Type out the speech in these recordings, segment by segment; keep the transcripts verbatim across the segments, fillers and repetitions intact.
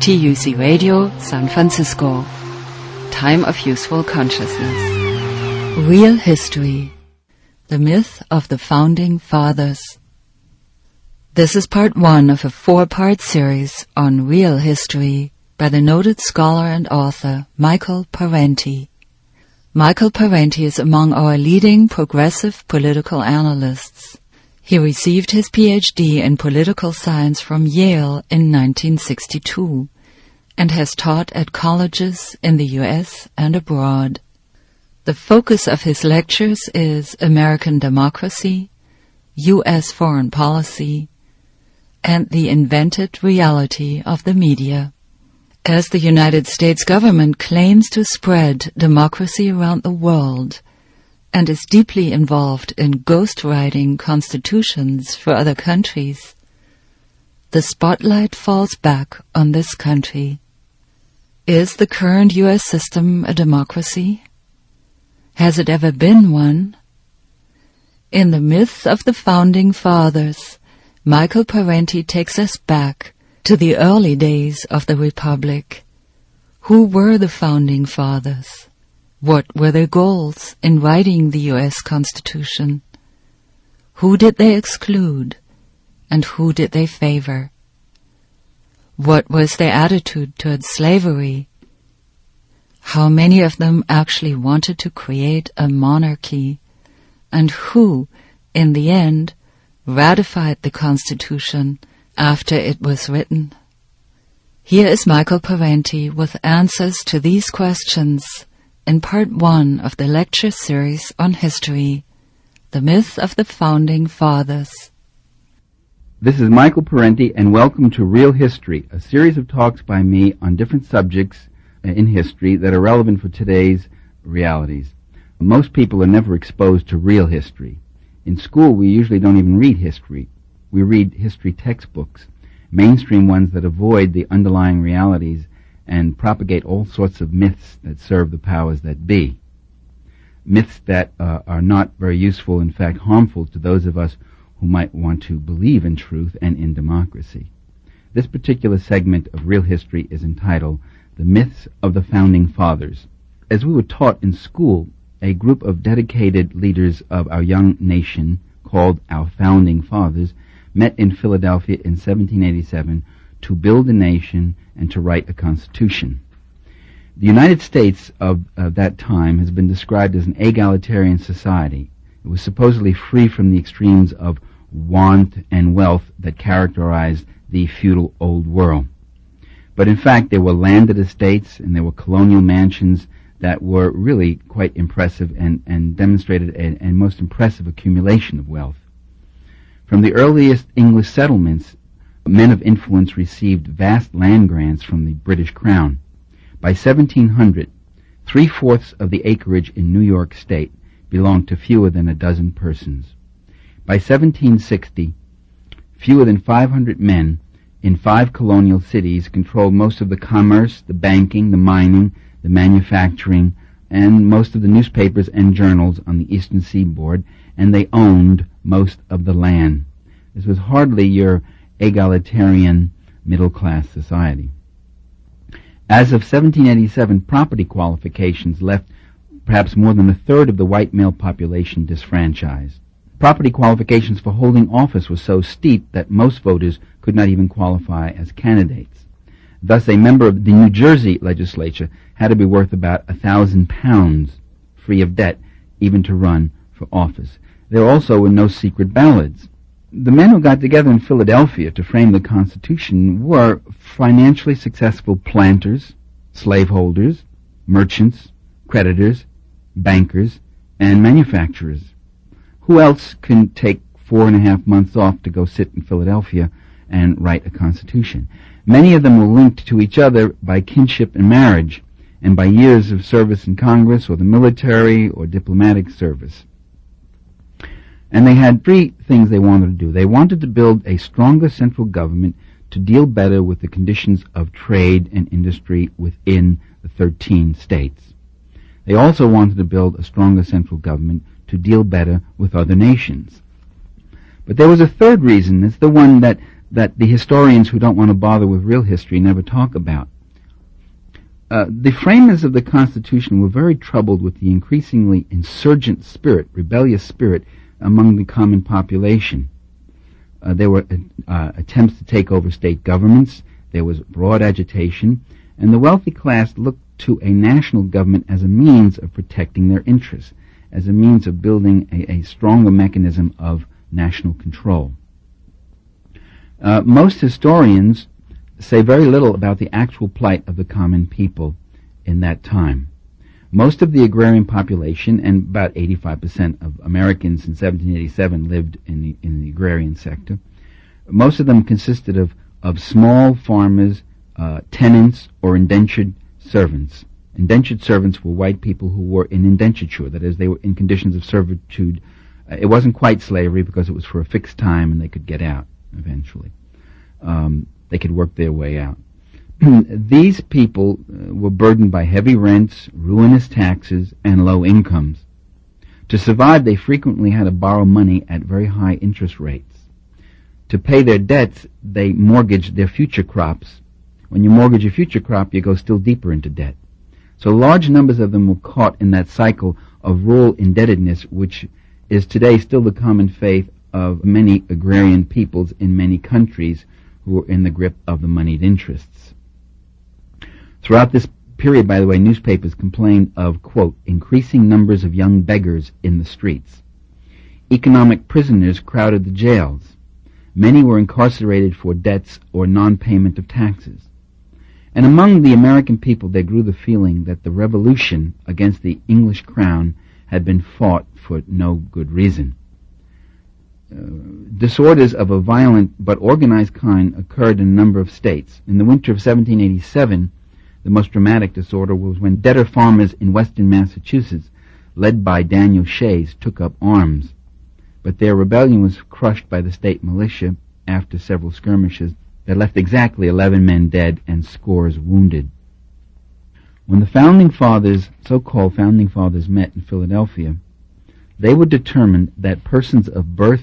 T U C Radio, San Francisco. Time of Useful Consciousness. Real History. The Myth of the Founding Fathers. This is part one of a four-part series on real history by the noted scholar and author Michael Parenti. Michael Parenti is among our leading progressive political analysts. He received his P H D in political science from Yale in nineteen sixty-two and has taught at colleges in the U S and abroad. The focus of his lectures is American democracy, U S foreign policy, and the invented reality of the media. As the United States government claims to spread democracy around the world and is deeply involved in ghostwriting constitutions for other countries, the spotlight falls back on this country. Is the current U S system a democracy? Has it ever been one? In The Myth of the Founding Fathers, Michael Parenti takes us back to the early days of the Republic. Who were the Founding Fathers? What were their goals in writing the U S Constitution? Who did they exclude, and who did they favor? What was their attitude towards slavery? How many of them actually wanted to create a monarchy, and who, in the end, ratified the Constitution after it was written? Here is Michael Parenti with answers to these questions in part one of the lecture series on history, The Myth of the Founding Fathers. This is Michael Parenti, and welcome to Real History, a series of talks by me on different subjects in history that are relevant for today's realities. Most people are never exposed to real history. In school, we usually don't even read history. We read history textbooks, mainstream ones that avoid the underlying realities and propagate all sorts of myths that serve the powers that be. Myths that uh, are not very useful, in fact harmful to those of us who might want to believe in truth and in democracy. This particular segment of Real History is entitled The Myths of the Founding Fathers. As we were taught in school, a group of dedicated leaders of our young nation, called our Founding Fathers, met in Philadelphia in seventeen eighty-seven to build a nation and to write a constitution. The United States of uh, that time has been described as an egalitarian society. It was supposedly free from the extremes of want and wealth that characterized the feudal old world. But in fact, there were landed estates and there were colonial mansions that were really quite impressive and, and demonstrated a, a most impressive accumulation of wealth. From the earliest English settlements, men of influence received vast land grants from the British Crown. By seventeen hundred, three-fourths of the acreage in New York State belonged to fewer than a dozen persons. By seventeen sixty, fewer than five hundred men in five colonial cities controlled most of the commerce, the banking, the mining, the manufacturing, and most of the newspapers and journals on the eastern seaboard, and they owned most of the land. This was hardly your egalitarian middle-class society. As of seventeen eighty-seven, property qualifications left perhaps more than a third of the white male population disfranchised. Property qualifications for holding office were so steep that most voters could not even qualify as candidates. Thus, a member of the New Jersey legislature had to be worth about a thousand pounds, free of debt, even to run for office. There also were no secret ballots. The men who got together in Philadelphia to frame the Constitution were financially successful planters, slaveholders, merchants, creditors, bankers, and manufacturers. Who else can take four and a half months off to go sit in Philadelphia and write a constitution? Many of them were linked to each other by kinship and marriage, and by years of service in Congress or the military or diplomatic service. And they had three things they wanted to do. They wanted to build a stronger central government to deal better with the conditions of trade and industry within the thirteen states. They also wanted to build a stronger central government to deal better with other nations. But there was a third reason. It's the one that that the historians who don't want to bother with real history never talk about. Uh, the framers of the Constitution were very troubled with the increasingly insurgent spirit, rebellious spirit, among the common population. Uh, there were uh, attempts to take over state governments, there was broad agitation, and the wealthy class looked to a national government as a means of protecting their interests, as a means of building a, a stronger mechanism of national control. Uh, most historians say very little about the actual plight of the common people in that time. Most of the agrarian population, and about eighty-five percent of Americans in seventeen eighty-seven lived in the, in the agrarian sector, most of them consisted of, of small farmers, uh, tenants, or indentured servants. Indentured servants were white people who were in indenture, that is, they were in conditions of servitude. Uh, it wasn't quite slavery because it was for a fixed time and they could get out eventually. Um, they could work their way out. These people uh, were burdened by heavy rents, ruinous taxes, and low incomes. To survive, they frequently had to borrow money at very high interest rates. To pay their debts, they mortgaged their future crops. When you mortgage your future crop, you go still deeper into debt. So large numbers of them were caught in that cycle of rural indebtedness, which is today still the common fate of many agrarian peoples in many countries who are in the grip of the moneyed interests. Throughout this period, by the way, newspapers complained of, quote, increasing numbers of young beggars in the streets. Economic prisoners crowded the jails. Many were incarcerated for debts or non-payment of taxes. And among the American people there grew the feeling that the revolution against the English crown had been fought for no good reason. Uh, disorders of a violent but organized kind occurred in a number of states. In the winter of seventeen eighty-seven, the most dramatic disorder was when debtor farmers in western Massachusetts, led by Daniel Shays, took up arms. But their rebellion was crushed by the state militia after several skirmishes that left exactly eleven men dead and scores wounded. When the Founding Fathers, so-called Founding Fathers, met in Philadelphia, they were determined that persons of birth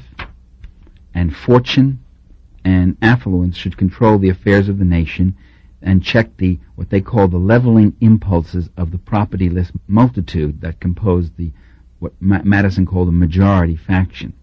and fortune and affluence should control the affairs of the nation and check the what they call the leveling impulses of the propertyless multitude that composed the what Ma- Madison called a majority faction.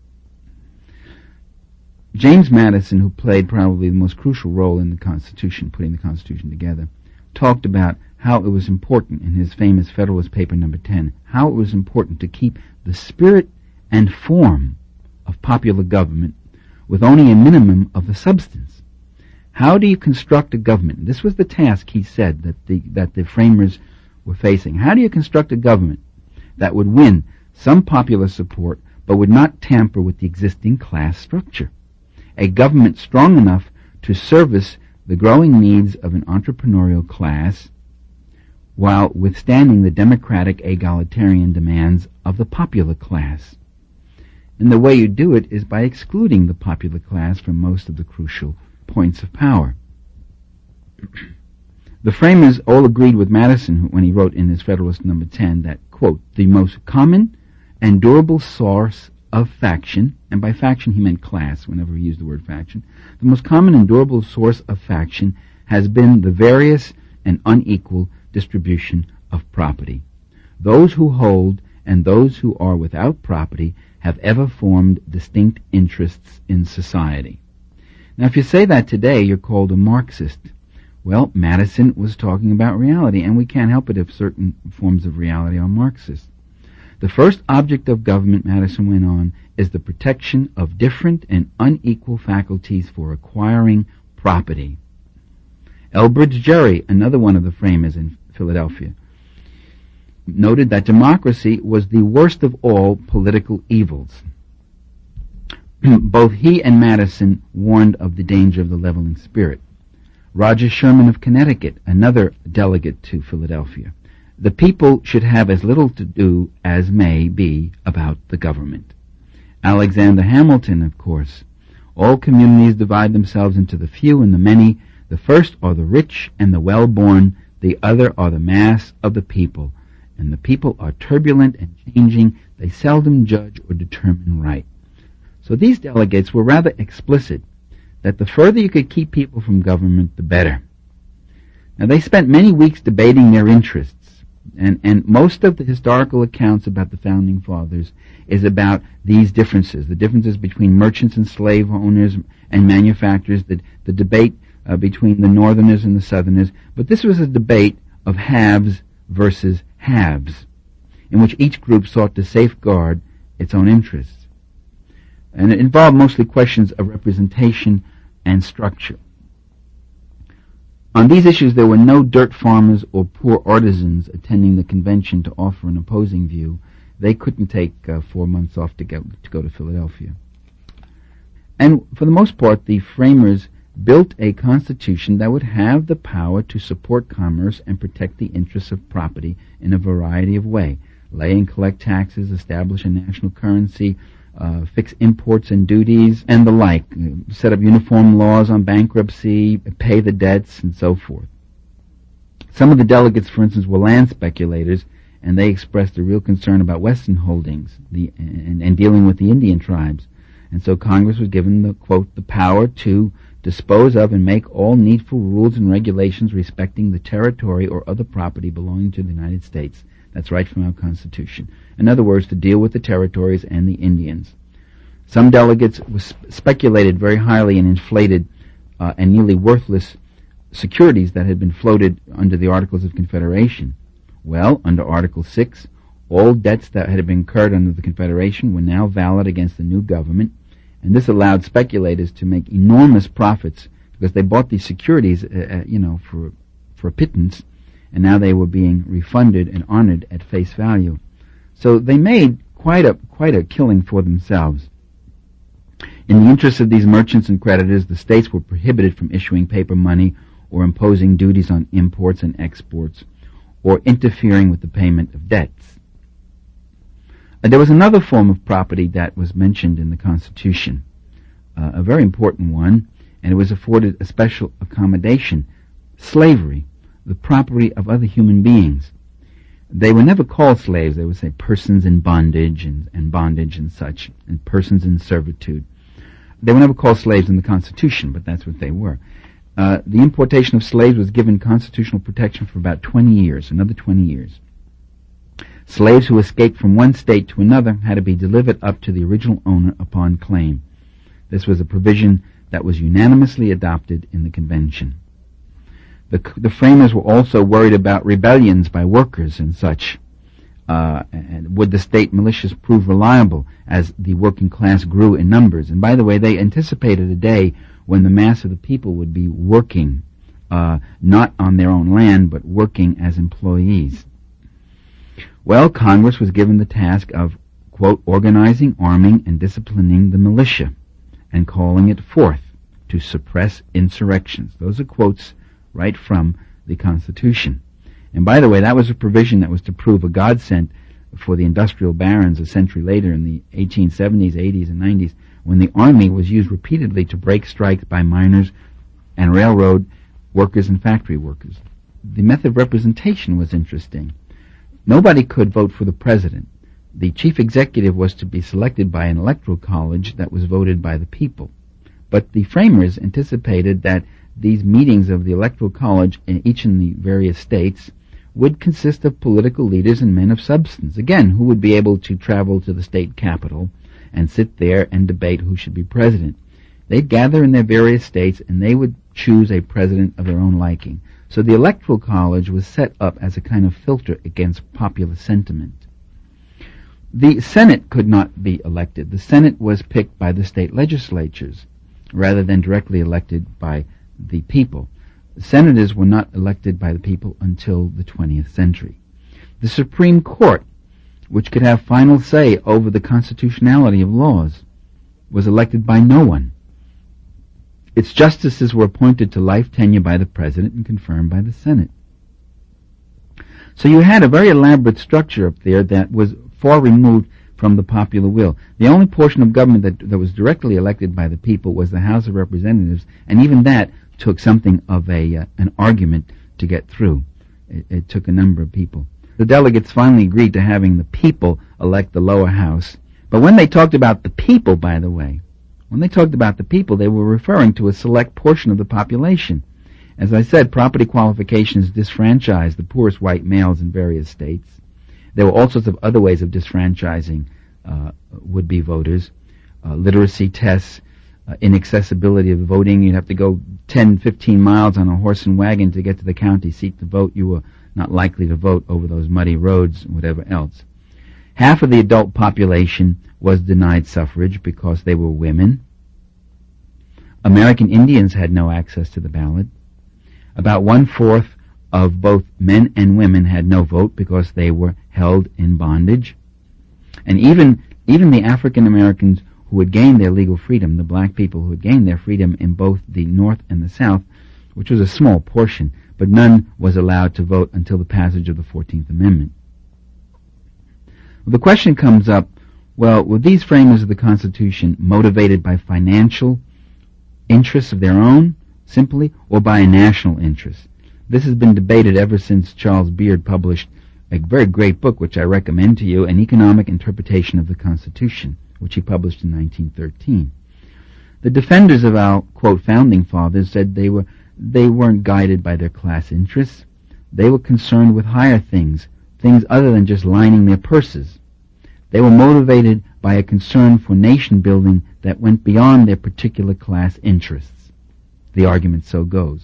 James Madison, who played probably the most crucial role in the Constitution, putting the Constitution together, talked about how it was important in his famous Federalist Paper number ten, how it was important to keep the spirit and form of popular government with only a minimum of the substance. How do you construct a government? This was the task, he said, that the that the framers were facing. How do you construct a government that would win some popular support but would not tamper with the existing class structure? A government strong enough to service the growing needs of an entrepreneurial class while withstanding the democratic egalitarian demands of the popular class. And the way you do it is by excluding the popular class from most of the crucial points of power. The framers all agreed with Madison when he wrote in his Federalist number ten that, quote, the most common and durable source of faction, and by faction he meant class whenever he used the word faction, the most common and durable source of faction has been the various and unequal distribution of property. Those who hold and those who are without property have ever formed distinct interests in society. Now, if you say that today, you're called a Marxist. Well, Madison was talking about reality, and we can't help it if certain forms of reality are Marxist. The first object of government, Madison went on, is the protection of different and unequal faculties for acquiring property. Elbridge Gerry, another one of the framers in Philadelphia, noted that democracy was the worst of all political evils. Both he and Madison warned of the danger of the leveling spirit. Roger Sherman of Connecticut, another delegate to Philadelphia, the people should have as little to do as may be about the government. Alexander Hamilton, of course, all communities divide themselves into the few and the many. The first are the rich and the well-born, the other are the mass of the people. And the people are turbulent and changing. They seldom judge or determine right. So these delegates were rather explicit. that the further you could keep people from government, the better. Now, they spent many weeks debating their interests, and, and most of the historical accounts about the Founding Fathers is about these differences, the differences between merchants and slave owners and manufacturers, the, the debate uh, between the Northerners and the Southerners. But this was a debate of haves versus haves, in which each group sought to safeguard its own interests. And it involved mostly questions of representation and structure. On these issues, there were no dirt farmers or poor artisans attending the convention to offer an opposing view. They couldn't take uh, four months off to go, to go to Philadelphia. And for the most part, the framers built a constitution that would have the power to support commerce and protect the interests of property in a variety of ways. Lay and collect taxes, establish a national currency, uh, fix imports and duties, and the like, set up uniform laws on bankruptcy, pay the debts, and so forth. Some of the delegates, for instance, were land speculators, and they expressed a real concern about Western holdings the, and, and dealing with the Indian tribes. And so Congress was given the, quote, the power to dispose of and make all needful rules and regulations respecting the territory or other property belonging to the United States. That's right from our Constitution. In other words, to deal with the territories and the Indians. Some delegates was speculated very highly in inflated uh, and nearly worthless securities that had been floated under the Articles of Confederation. Well, under Article six, all debts that had been incurred under the Confederation were now valid against the new government, and this allowed speculators to make enormous profits because they bought these securities, uh, uh, you know, for for a pittance, and now they were being refunded and honored at face value. So they made quite a quite a killing for themselves. In the interests of these merchants and creditors, the states were prohibited from issuing paper money or imposing duties on imports and exports, or interfering with the payment of debts. Uh, there was another form of property that was mentioned in the Constitution, uh, a very important one, and it was afforded a special accommodation: slavery, the property of other human beings. They were never called slaves. They would say persons in bondage and, and bondage and such, and persons in servitude. They were never called slaves in the Constitution, but that's what they were. Uh, the importation of slaves was given constitutional protection for about twenty years, another twenty years. Slaves who escaped from one state to another had to be delivered up to the original owner upon claim. This was a provision that was unanimously adopted in the convention. The, the framers were also worried about rebellions by workers and such. Uh, and would the state militias prove reliable as the working class grew in numbers? And by the way, they anticipated a day when the mass of the people would be working, uh, not on their own land, but working as employees. Well, Congress was given the task of, quote, organizing, arming, and disciplining the militia, and calling it forth to suppress insurrections. Those are quotes right from the Constitution. And by the way, that was a provision that was to prove a godsend for the industrial barons a century later in the eighteen seventies, eighties, and nineties, when the army was used repeatedly to break strikes by miners and railroad workers and factory workers. The method of representation was interesting. Nobody could vote for the president. The chief executive was to be selected by an electoral college that was voted by the people. But the framers anticipated that these meetings of the electoral college in each in the various states would consist of political leaders and men of substance, again, who would be able to travel to the state capital and sit there and debate who should be president. They'd gather in their various states, and they would choose a president of their own liking. So the electoral college was set up as a kind of filter against popular sentiment. The Senate could not be elected. The Senate was picked by the state legislatures rather than directly elected by the people. Senators were not elected by the people until the twentieth century. The Supreme Court, which could have final say over the constitutionality of laws, was elected by no one. Its justices were appointed to life tenure by the president and confirmed by the Senate. So you had a very elaborate structure up there that was far removed from the popular will. The only portion of government that, that was directly elected by the people was the House of Representatives, and even that took something of a uh, an argument to get through. It, it took a number of people. The delegates finally agreed to having the people elect the lower house. But when they talked about the people, by the way, When they talked about the people, they were referring to a select portion of the population. As I said, property qualifications disfranchised the poorest white males in various states. There were all sorts of other ways of disfranchising uh, would-be voters. Uh, literacy tests, uh, inaccessibility of voting. You'd have to go ten, fifteen miles on a horse and wagon to get to the county seat to vote. You were not likely to vote over those muddy roads and whatever else. Half of the adult population was denied suffrage because they were women. American Indians had no access to the ballot. About one-fourth of both men and women had no vote because they were held in bondage. And even even the African Americans who had gained their legal freedom, the black people who had gained their freedom in both the North and the South, which was a small portion, but none was allowed to vote until the passage of the fourteenth Amendment. Well, the question comes up, well, were these framers of the Constitution motivated by financial interests of their own, simply, or by a national interest? This has been debated ever since Charles Beard published a very great book, which I recommend to you, An Economic Interpretation of the Constitution, which he published in nineteen thirteen. The defenders of our, quote, founding fathers said they were they weren't guided by their class interests. They were concerned with higher things, things other than just lining their purses. They were motivated by a concern for nation building that went beyond their particular class interests. The argument so goes.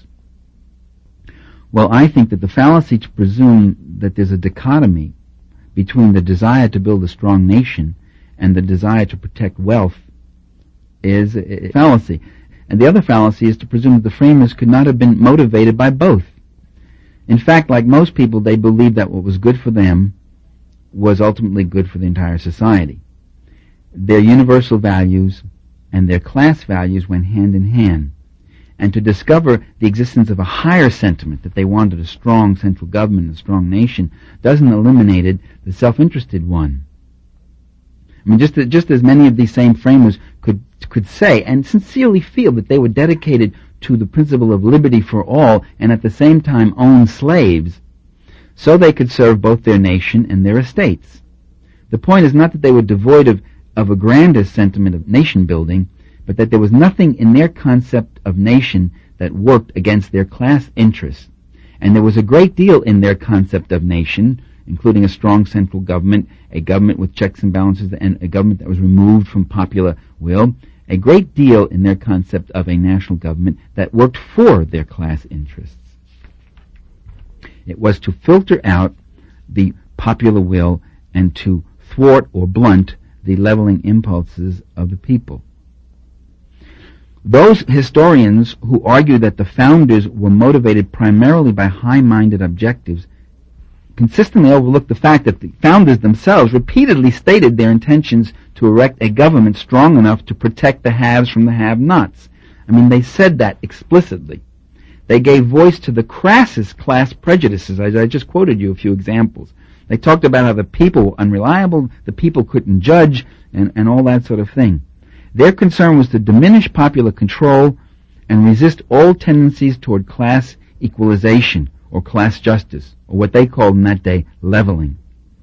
Well, I think that the fallacy to presume that there's a dichotomy between the desire to build a strong nation and the desire to protect wealth is a fallacy. And the other fallacy is to presume that the framers could not have been motivated by both. In fact, like most people, they believed that what was good for them was ultimately good for the entire society. Their universal values and their class values went hand in hand. And to discover the existence of a higher sentiment, that they wanted a strong central government, a strong nation, doesn't eliminate the self-interested one. I mean, just, just as many of these same framers could, could say and sincerely feel that they were dedicated to the principle of liberty for all and at the same time own slaves, so they could serve both their nation and their estates. The point is not that they were devoid of, of a grander sentiment of nation building, but that there was nothing in their concept of nation that worked against their class interests. And there was a great deal in their concept of nation, including a strong central government, a government with checks and balances, and a government that was removed from popular will, a great deal in their concept of a national government that worked for their class interests. It was to filter out the popular will and to thwart or blunt the leveling impulses of the people. Those historians who argue that the founders were motivated primarily by high-minded objectives consistently overlook the fact that the founders themselves repeatedly stated their intentions to erect a government strong enough to protect the haves from the have-nots. I mean, they said that explicitly. They gave voice to the crassest class prejudices. I, I just quoted you a few examples. They talked about how the people were unreliable, the people couldn't judge, and, and all that sort of thing. Their concern was to diminish popular control and resist all tendencies toward class equalization or class justice, or what they called in that day leveling.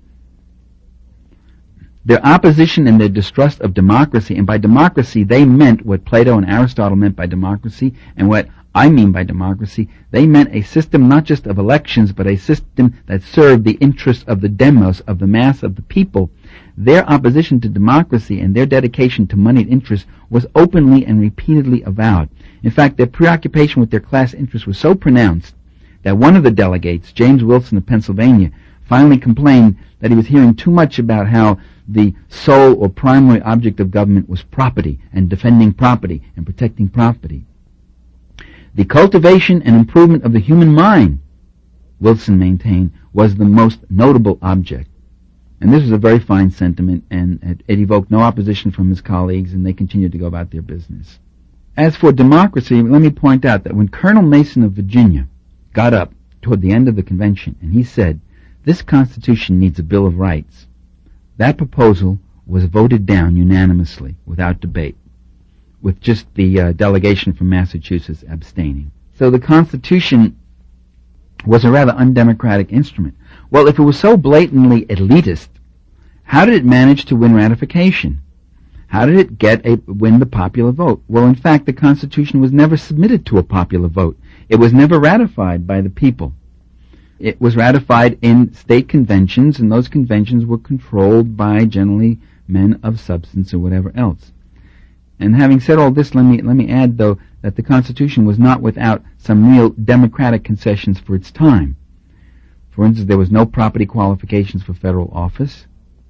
Their opposition and their distrust of democracy, and by democracy they meant what Plato and Aristotle meant by democracy, and what I mean by democracy, they meant a system not just of elections, but a system that served the interests of the demos, of the mass of the people. Their opposition to democracy and their dedication to moneyed interests was openly and repeatedly avowed. In fact, their preoccupation with their class interests was so pronounced that one of the delegates, James Wilson of Pennsylvania, finally complained that he was hearing too much about how the sole or primary object of government was property and defending property and protecting property. The cultivation and improvement of the human mind, Wilson maintained, was the most notable object. And this was a very fine sentiment, and it, it evoked no opposition from his colleagues, and they continued to go about their business. As for democracy, let me point out that when Colonel Mason of Virginia got up toward the end of the convention, and he said, "This Constitution needs a Bill of Rights," that proposal was voted down unanimously, without debate, with just the uh, delegation from Massachusetts abstaining. So the Constitution was a rather undemocratic instrument. Well, if it was so blatantly elitist, how did it manage to win ratification? How did it get a, win the popular vote? Well, in fact, the Constitution was never submitted to a popular vote. It was never ratified by the people. It was ratified in state conventions, and those conventions were controlled by generally men of substance or whatever else. And having said all this, let me let me add, though, that the Constitution was not without some real democratic concessions for its time. For instance, there was no property qualifications for federal office.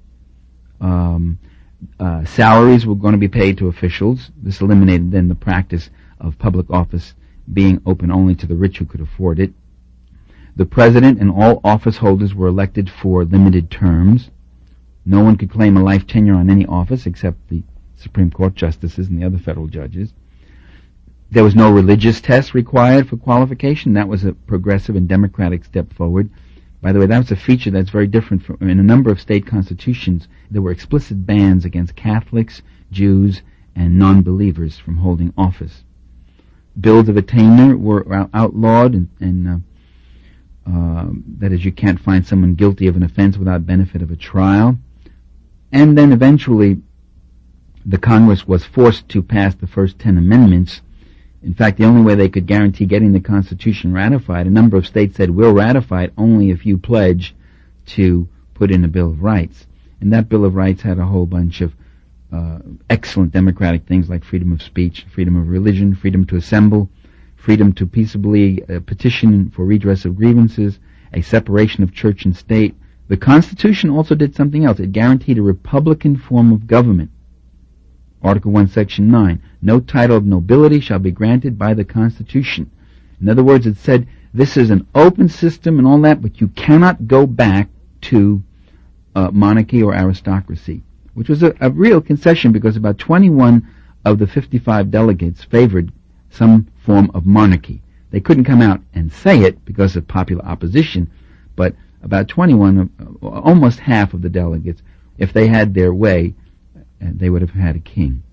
Um, uh, salaries were going to be paid to officials. This eliminated then the practice of public office being open only to the rich who could afford it. The president and all office holders were elected for limited terms. No one could claim a life tenure on any office except the Supreme Court justices and the other federal judges. There was no religious test required for qualification. That was a progressive and democratic step forward. By the way, that was a feature that's very different from in a number of state constitutions. There were explicit bans against Catholics, Jews, and non-believers from holding office. Bills of attainder were outlawed, and, and uh, uh, that is, you can't find someone guilty of an offense without benefit of a trial. And then eventually, the Congress was forced to pass the first ten amendments. In fact, the only way they could guarantee getting the Constitution ratified, a number of states said, we'll ratify it only if you pledge to put in a Bill of Rights. And that Bill of Rights had a whole bunch of uh, excellent democratic things like freedom of speech, freedom of religion, freedom to assemble, freedom to peaceably uh, petition for redress of grievances, a separation of church and state. The Constitution also did something else. It guaranteed a republican form of government. Article one, Section nine, no title of nobility shall be granted by the Constitution. In other words, it said, this is an open system and all that, but you cannot go back to uh, monarchy or aristocracy, which was a, a real concession because about twenty-one of the fifty-five delegates favored some form of monarchy. They couldn't come out and say it because of popular opposition, but about twenty-one, uh, almost half of the delegates, if they had their way, they would have had a king.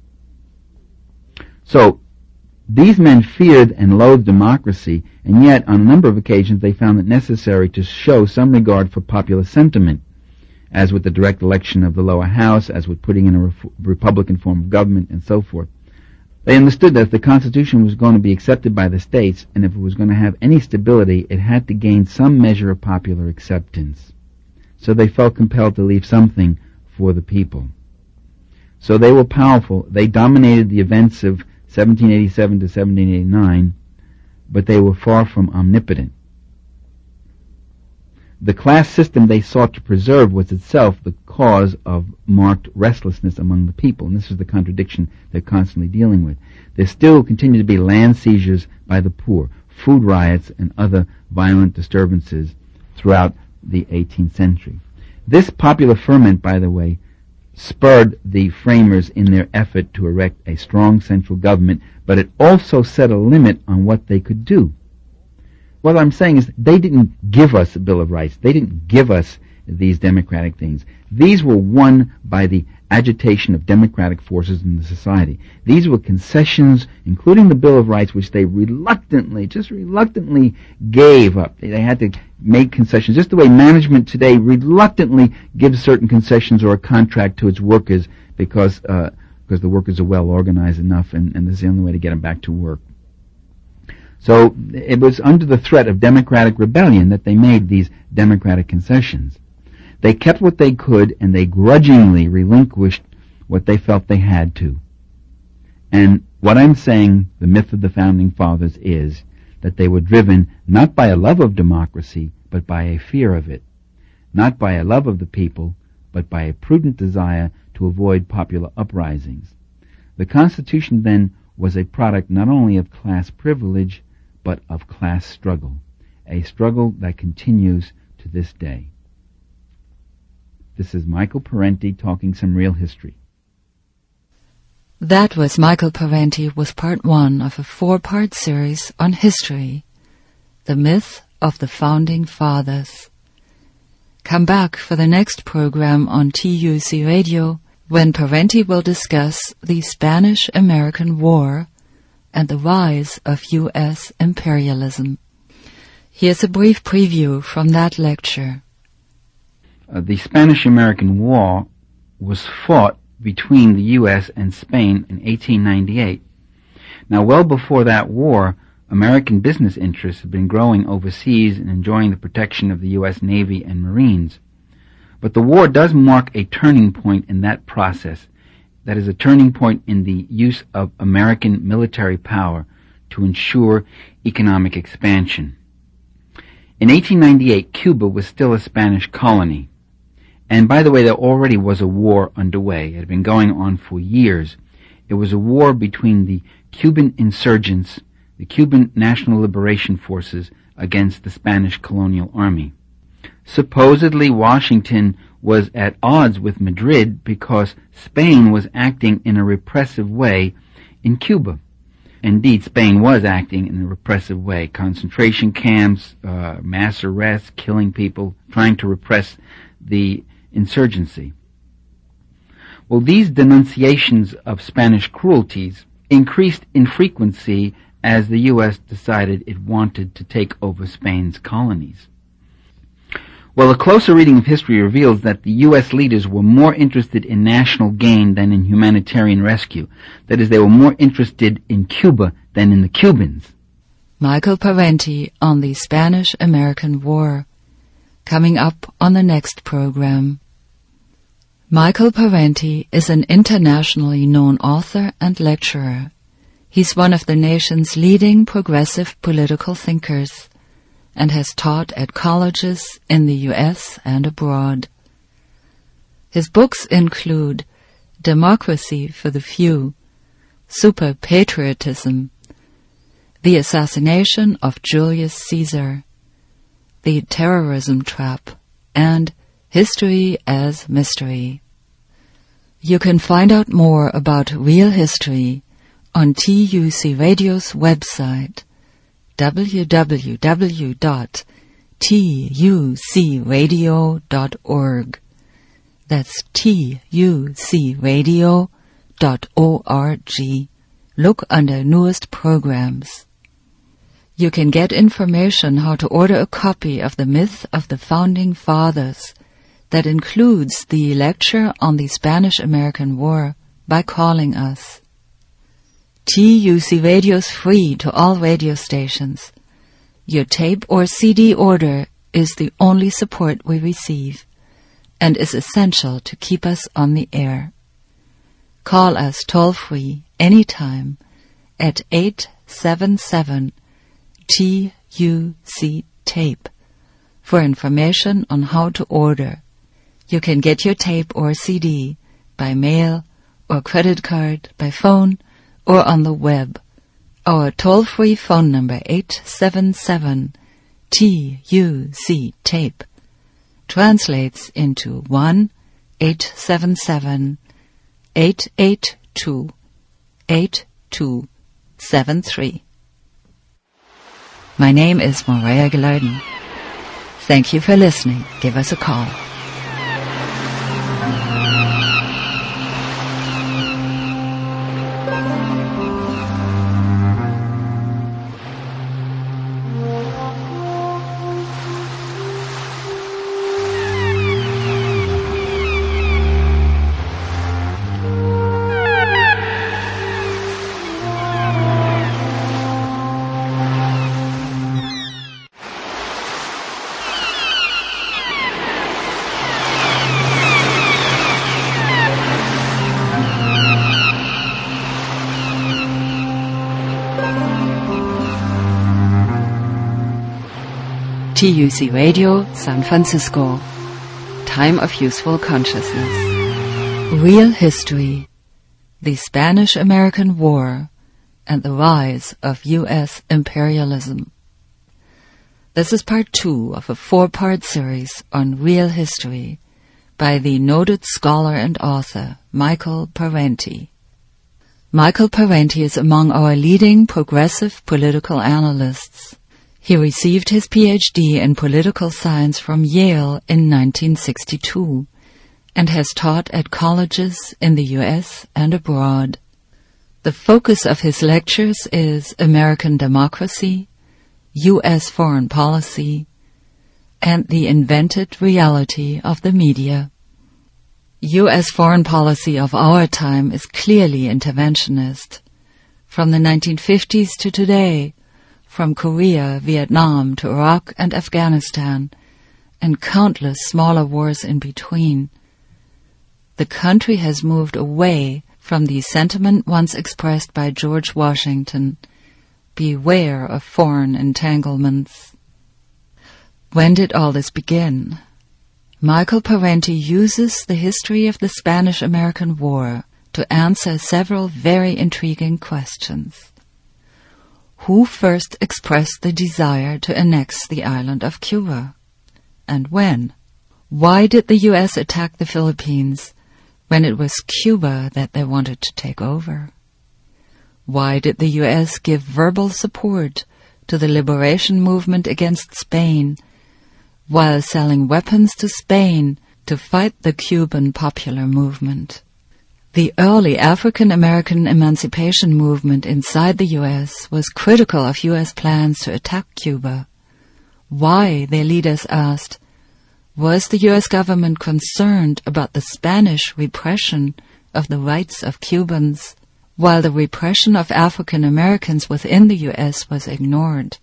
So, these men feared and loathed democracy, and yet, on a number of occasions, they found it necessary to show some regard for popular sentiment, as with the direct election of the lower house, as with putting in a ref- Republican form of government, and so forth. They understood that if the Constitution was going to be accepted by the states, and if it was going to have any stability, it had to gain some measure of popular acceptance. So they felt compelled to leave something for the people. So they were powerful. They dominated the events of seventeen eighty-seven to seventeen eighty-nine, but they were far from omnipotent. The class system they sought to preserve was itself the cause of marked restlessness among the people, and this is the contradiction they're constantly dealing with. There still continue to be land seizures by the poor, food riots, and other violent disturbances throughout the eighteenth century. This popular ferment, by the way, spurred the framers in their effort to erect a strong central government, but it also set a limit on what they could do. What I'm saying is they didn't give us a Bill of Rights. They didn't give us these democratic things. These were won by the agitation of democratic forces in the society. These were concessions, including the Bill of Rights, which they reluctantly, just reluctantly gave up. They had to make concessions, just the way management today reluctantly gives certain concessions or a contract to its workers because uh, because the workers are well organized enough, and, and this is the only way to get them back to work. So it was under the threat of democratic rebellion that they made these democratic concessions. They kept what they could, and they grudgingly relinquished what they felt they had to. And what I'm saying, the myth of the Founding Fathers, is that they were driven not by a love of democracy, but by a fear of it. Not by a love of the people, but by a prudent desire to avoid popular uprisings. The Constitution, then, was a product not only of class privilege, but of class struggle, a struggle that continues to this day. This is Michael Parenti talking some real history. That was Michael Parenti with part one of a four-part series on history, the myth of the Founding Fathers. Come back for the next program on T U C Radio, when Parenti will discuss the Spanish-American War and the rise of U S imperialism. Here's a brief preview from that lecture. Uh, the Spanish-American War was fought between the U S and Spain in eighteen ninety-eight. Now, well before that war, American business interests had been growing overseas and enjoying the protection of the U S Navy and Marines. But the war does mark a turning point in that process. That is a turning point in the use of American military power to ensure economic expansion. In eighteen ninety-eight, Cuba was still a Spanish colony. And by the way, there already was a war underway. It had been going on for years. It was a war between the Cuban insurgents, the Cuban National Liberation Forces, against the Spanish colonial army. Supposedly, Washington was at odds with Madrid because Spain was acting in a repressive way in Cuba. Indeed, Spain was acting in a repressive way. Concentration camps, uh, mass arrests, killing people, trying to repress the insurgency. Well, these denunciations of Spanish cruelties increased in frequency as the U S decided it wanted to take over Spain's colonies. Well, a closer reading of history reveals that the U S leaders were more interested in national gain than in humanitarian rescue. That is, they were more interested in Cuba than in the Cubans. Michael Parenti on the Spanish-American War, coming up on the next program. Michael Parenti is an internationally known author and lecturer. He's one of the nation's leading progressive political thinkers and has taught at colleges in the U S and abroad. His books include Democracy for the Few, Super Patriotism, The Assassination of Julius Caesar, The Terrorism Trap, and History as Mystery. You can find out more about real history on T U C Radio's website, w w w dot t u c radio dot org. That's t u c radio dot org. Look under newest programs. You can get information how to order a copy of The Myth of the Founding Fathers that includes the lecture on the Spanish-American War by calling us. T U C Radio is free to all radio stations. Your tape or C D order is the only support we receive and is essential to keep us on the air. Call us toll-free anytime at eight seven seven T U C tape for information on how to order. You can get your tape or C D by mail or credit card, by phone, or on the web. Our toll-free phone number eight seven seven T U C tape translates into one eight seven seven eight eight two eight two seven three. My name is Maria Gilardin. Thank you for listening. Give us a call. T U C Radio, San Francisco. Time of Useful Consciousness. Real History. The Spanish-American War and the Rise of U S Imperialism. This is part two of a four-part series on real history by the noted scholar and author Michael Parenti. Michael Parenti is among our leading progressive political analysts. He received his P H D in political science from Yale in nineteen sixty-two and has taught at colleges in the U S and abroad. The focus of his lectures is American democracy, U S foreign policy, and the invented reality of the media. U S foreign policy of our time is clearly interventionist. From the nineteen fifties to today, from Korea, Vietnam to Iraq and Afghanistan, and countless smaller wars in between, the country has moved away from the sentiment once expressed by George Washington, beware of foreign entanglements. When did all this begin? Michael Parenti uses the history of the Spanish-American War to answer several very intriguing questions. Who first expressed the desire to annex the island of Cuba? And when? Why did the U S attack the Philippines when it was Cuba that they wanted to take over? Why did the U S give verbal support to the liberation movement against Spain while selling weapons to Spain to fight the Cuban popular movement? The early African-American emancipation movement inside the U S was critical of U S plans to attack Cuba. Why, their leaders asked, was the U S government concerned about the Spanish repression of the rights of Cubans, while the repression of African Americans within the U S was ignored?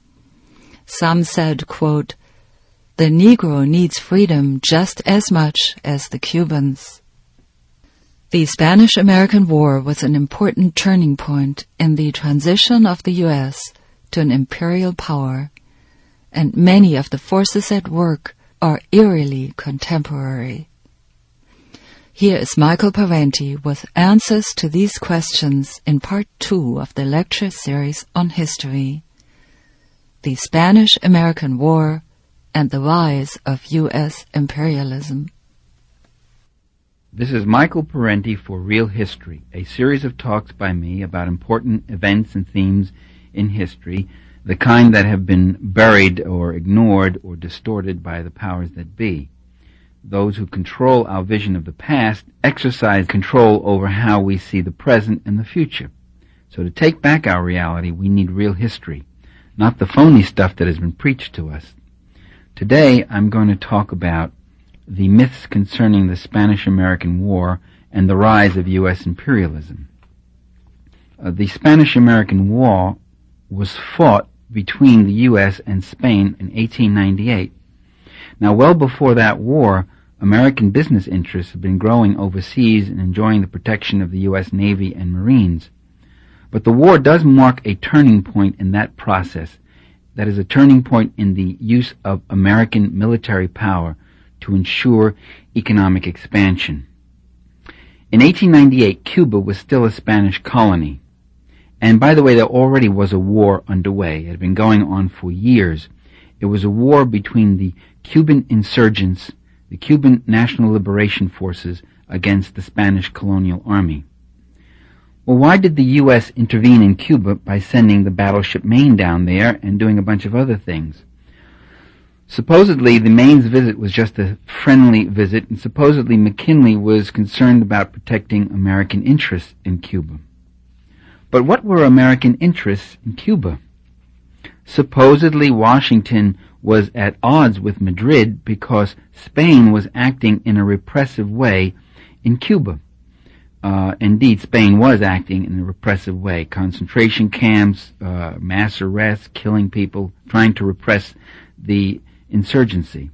Some said, quote, "The Negro needs freedom just as much as the Cubans." The Spanish-American War was an important turning point in the transition of the U S to an imperial power, and many of the forces at work are eerily contemporary. Here is Michael Parenti with answers to these questions in part two of the lecture series on history, The Spanish-American War and the Rise of U S Imperialism. This is Michael Parenti for Real History, a series of talks by me about important events and themes in history, the kind that have been buried or ignored or distorted by the powers that be. Those who control our vision of the past exercise control over how we see the present and the future. So to take back our reality, we need real history, not the phony stuff that has been preached to us. Today, I'm going to talk about the myths concerning the Spanish-American War and the rise of U S imperialism. Uh, the Spanish-American War was fought between the U S and Spain in eighteen ninety-eight. Now, well before that war, American business interests had been growing overseas and enjoying the protection of the U S Navy and Marines. But the war does mark a turning point in that process. That is a turning point in the use of American military power to ensure economic expansion. In eighteen ninety-eight, Cuba was still a Spanish colony. And by the way, there already was a war underway. It had been going on for years. It was a war between the Cuban insurgents, the Cuban National Liberation Forces, against the Spanish colonial army. Well, why did the U S intervene in Cuba by sending the battleship Maine down there and doing a bunch of other things? Supposedly, the Maine's visit was just a friendly visit, and supposedly McKinley was concerned about protecting American interests in Cuba. But what were American interests in Cuba? Supposedly, Washington was at odds with Madrid because Spain was acting in a repressive way in Cuba. Uh, indeed, Spain was acting in a repressive way. Concentration camps, uh, mass arrests, killing people, trying to repress the insurgency.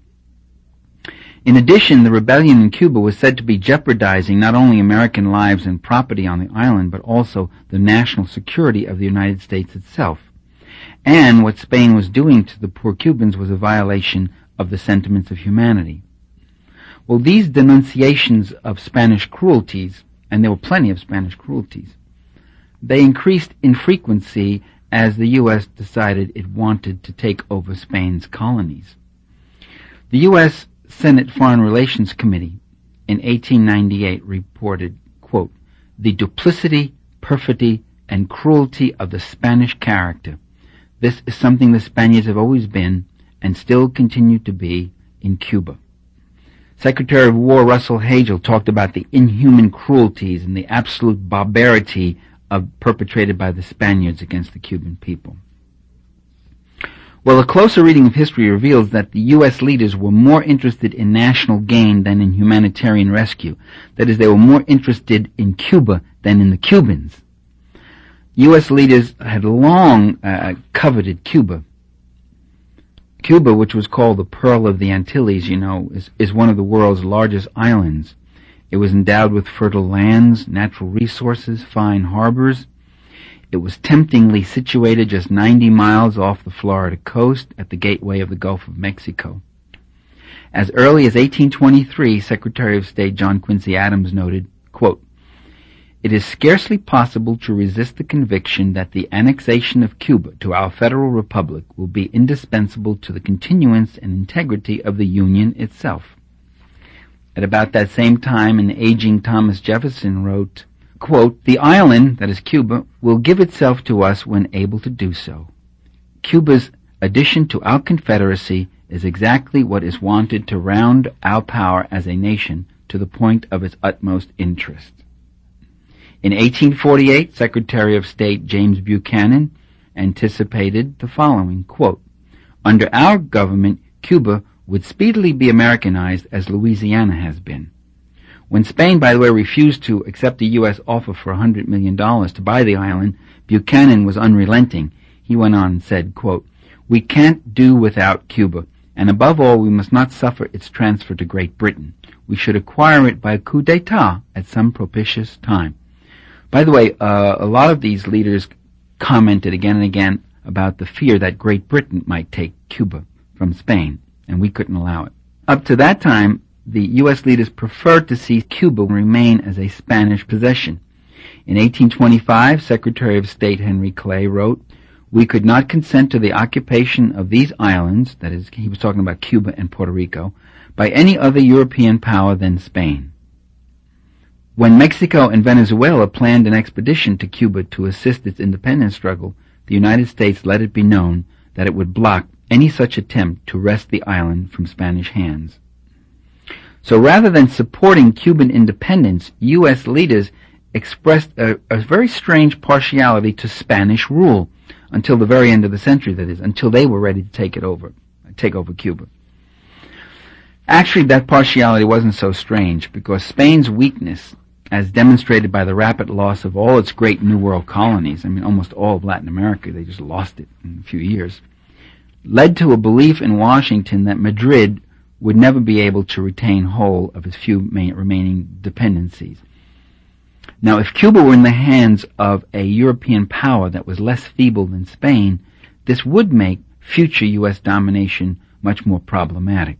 In addition, the rebellion in Cuba was said to be jeopardizing not only American lives and property on the island, but also the national security of the United States itself. And what Spain was doing to the poor Cubans was a violation of the sentiments of humanity. Well, these denunciations of Spanish cruelties, and there were plenty of Spanish cruelties, they increased in frequency as the U S decided it wanted to take over Spain's colonies. The U S Senate Foreign Relations Committee in eighteen ninety-eight reported, quote, "The duplicity, perfidy, and cruelty of the Spanish character. This is something the Spaniards have always been and still continue to be in Cuba." Secretary of War Russell Hagel talked about the inhuman cruelties and the absolute barbarity of perpetrated by the Spaniards against the Cuban people. Well, a closer reading of history reveals that the U S leaders were more interested in national gain than in humanitarian rescue. That is, they were more interested in Cuba than in the Cubans. U S leaders had long uh, coveted Cuba. Cuba, which was called the Pearl of the Antilles, you know, is, is one of the world's largest islands. It was endowed with fertile lands, natural resources, fine harbors. It was temptingly situated just ninety miles off the Florida coast at the gateway of the Gulf of Mexico. As early as eighteen twenty-three, Secretary of State John Quincy Adams noted, quote, "It is scarcely possible to resist the conviction that the annexation of Cuba to our Federal Republic will be indispensable to the continuance and integrity of the Union itself." At about that same time, an aging Thomas Jefferson wrote, quote, "The island, that is Cuba, will give itself to us when able to do so. Cuba's addition to our Confederacy is exactly what is wanted to round our power as a nation to the point of its utmost interest." In eighteen forty-eight, Secretary of State James Buchanan anticipated the following, quote, "Under our government, Cuba would speedily be Americanized as Louisiana has been." When Spain, by the way, refused to accept the U S offer for one hundred million dollars to buy the island, Buchanan was unrelenting. He went on and said, quote, "We can't do without Cuba, and above all, we must not suffer its transfer to Great Britain. We should acquire it by coup d'etat at some propitious time." By the way, uh, a lot of these leaders commented again and again about the fear that Great Britain might take Cuba from Spain, and we couldn't allow it. Up to that time, the U S leaders preferred to see Cuba remain as a Spanish possession. In eighteen twenty-five, Secretary of State Henry Clay wrote, "We could not consent to the occupation of these islands," that is, he was talking about Cuba and Puerto Rico, "by any other European power than Spain." When Mexico and Venezuela planned an expedition to Cuba to assist its independence struggle, the United States let it be known that it would block any such attempt to wrest the island from Spanish hands. So rather than supporting Cuban independence, U S leaders expressed a, a very strange partiality to Spanish rule until the very end of the century, that is, until they were ready to take it over, take over Cuba. Actually, that partiality wasn't so strange, because Spain's weakness, as demonstrated by the rapid loss of all its great New World colonies, I mean almost all of Latin America, they just lost it in a few years, led to a belief in Washington that Madrid would never be able to retain whole of its few main remaining dependencies. Now, if Cuba were in the hands of a European power that was less feeble than Spain, this would make future U S domination much more problematic.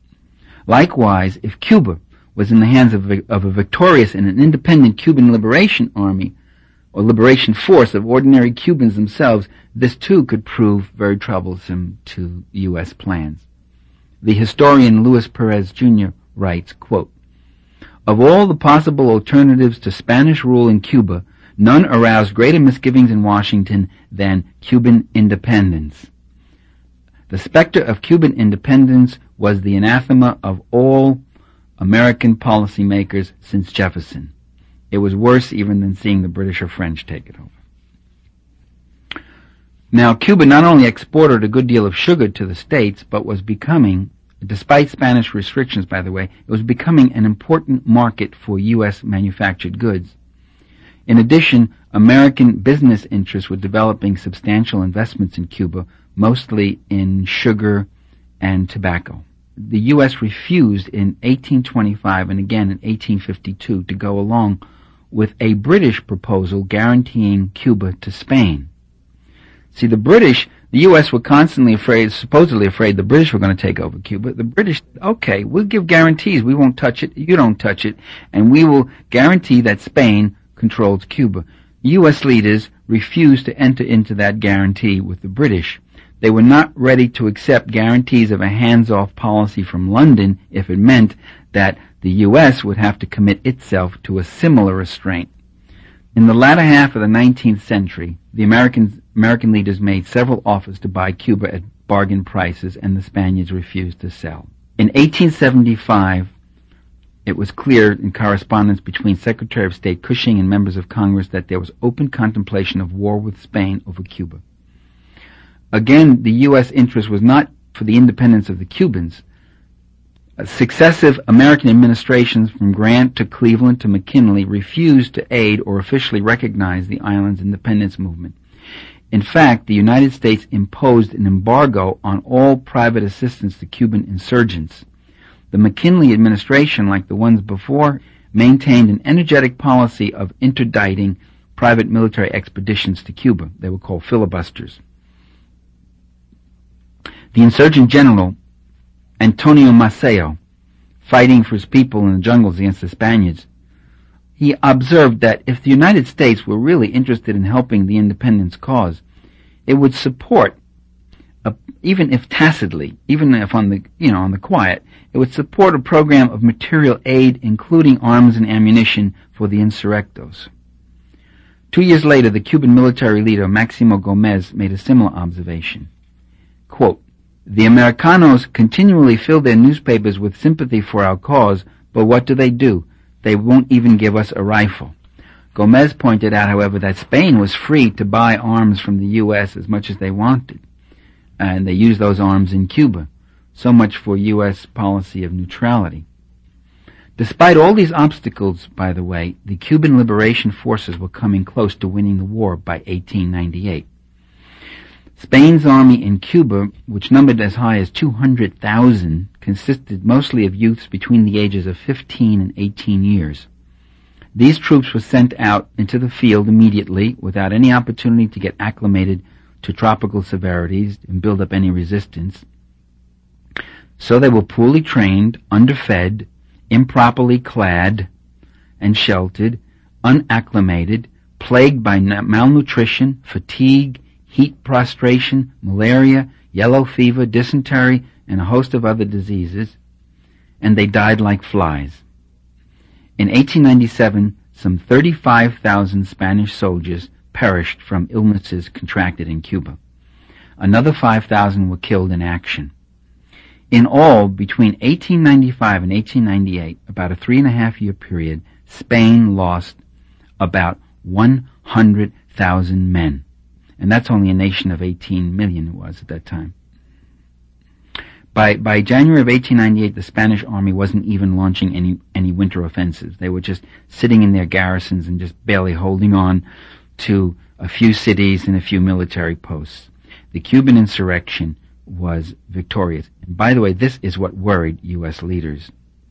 Likewise, if Cuba was in the hands of a, of a victorious and an independent Cuban liberation army, or liberation force of ordinary Cubans themselves, this too could prove very troublesome to U S plans. The historian Luis Perez Junior writes, quote, "Of all the possible alternatives to Spanish rule in Cuba, none aroused greater misgivings in Washington than Cuban independence. The specter of Cuban independence was the anathema of all American policymakers since Jefferson. It was worse even than seeing the British or French take it over." Now, Cuba not only exported a good deal of sugar to the States, but was becoming, despite Spanish restrictions, by the way, it was becoming an important market for U S manufactured goods. In addition, American business interests were developing substantial investments in Cuba, mostly in sugar and tobacco. The U S refused in eighteen twenty-five and again in eighteen fifty-two to go along with a British proposal guaranteeing Cuba to Spain. See, the British, the U S were constantly afraid, supposedly afraid the British were going to take over Cuba. The British, okay, we'll give guarantees. We won't touch it. You don't touch it. And we will guarantee that Spain controls Cuba. U S leaders refused to enter into that guarantee with the British. They were not ready to accept guarantees of a hands-off policy from London if it meant that the U S would have to commit itself to a similar restraint. In the latter half of the nineteenth century, the Americans, American leaders made several offers to buy Cuba at bargain prices, and the Spaniards refused to sell. In eighteen seventy-five, it was clear in correspondence between Secretary of State Cushing and members of Congress that there was open contemplation of war with Spain over Cuba. Again, the U S interest was not for the independence of the Cubans. Successive American administrations from Grant to Cleveland to McKinley refused to aid or officially recognize the island's independence movement. In fact, the United States imposed an embargo on all private assistance to Cuban insurgents. The McKinley administration, like the ones before, maintained an energetic policy of interdicting private military expeditions to Cuba. They were called filibusters. The insurgent general, Antonio Maceo, fighting for his people in the jungles against the Spaniards, he observed that if the United States were really interested in helping the independence cause, it would support, a, even if tacitly, even if on the you know on the quiet, it would support a program of material aid, including arms and ammunition for the insurrectos. Two years later, the Cuban military leader Maximo Gomez made a similar observation. Quote, "The Americanos continually fill their newspapers with sympathy for our cause, but what do they do? They won't even give us a rifle." Gomez pointed out, however, that Spain was free to buy arms from the U S as much as they wanted, and they used those arms in Cuba. So much for U S policy of neutrality. Despite all these obstacles, by the way, the Cuban liberation forces were coming close to winning the war by eighteen ninety-eight. Spain's army in Cuba, which numbered as high as two hundred thousand, consisted mostly of youths between the ages of fifteen and eighteen years. These troops were sent out into the field immediately without any opportunity to get acclimated to tropical severities and build up any resistance. So they were poorly trained, underfed, improperly clad and sheltered, unacclimated, plagued by malnutrition, fatigue, heat prostration, malaria, yellow fever, dysentery, and a host of other diseases, and they died like flies. In eighteen ninety-seven, some thirty-five thousand Spanish soldiers perished from illnesses contracted in Cuba. Another five thousand were killed in action. In all, between eighteen ninety-five and eighteen ninety-eight, about a three and a half year period, Spain lost about one hundred thousand men. And that's only a nation of eighteen million it was at that time. By by January of eighteen ninety-eight, the Spanish army wasn't even launching any, any winter offensives. They were just sitting in their garrisons and just barely holding on to a few cities and a few military posts. The Cuban insurrection was victorious. And by the way, this is what worried U S leaders.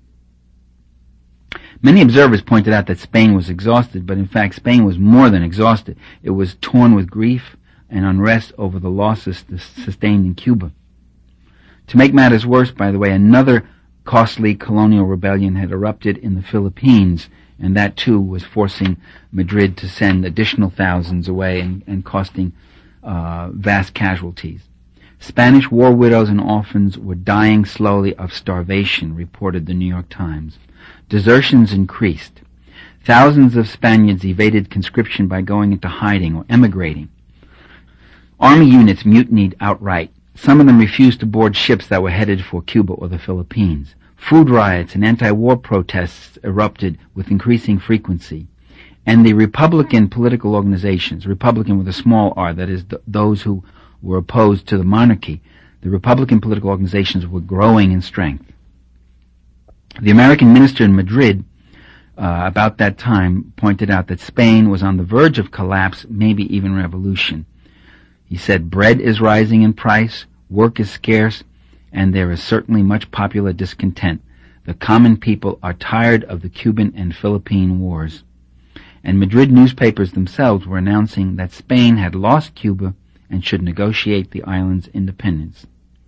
Many observers pointed out that Spain was exhausted, but in fact Spain was more than exhausted. It was torn with grief and unrest over the losses sustained in Cuba. To make matters worse, by the way, another costly colonial rebellion had erupted in the Philippines, and that too was forcing Madrid to send additional thousands away and, and costing uh, vast casualties. Spanish war widows and orphans were dying slowly of starvation, reported the New York Times. Desertions increased. Thousands of Spaniards evaded conscription by going into hiding or emigrating. Army units mutinied outright. Some of them refused to board ships that were headed for Cuba or the Philippines. Food riots and anti-war protests erupted with increasing frequency. And the Republican political organizations, Republican with a small r, that is, th- those who were opposed to the monarchy, the Republican political organizations were growing in strength. The American minister in Madrid, uh, about that time, pointed out that Spain was on the verge of collapse, maybe even revolution. He said, "Bread is rising in price, work is scarce, and there is certainly much popular discontent. The common people are tired of the Cuban and Philippine wars." And Madrid newspapers themselves were announcing that Spain had lost Cuba and should negotiate the island's independence.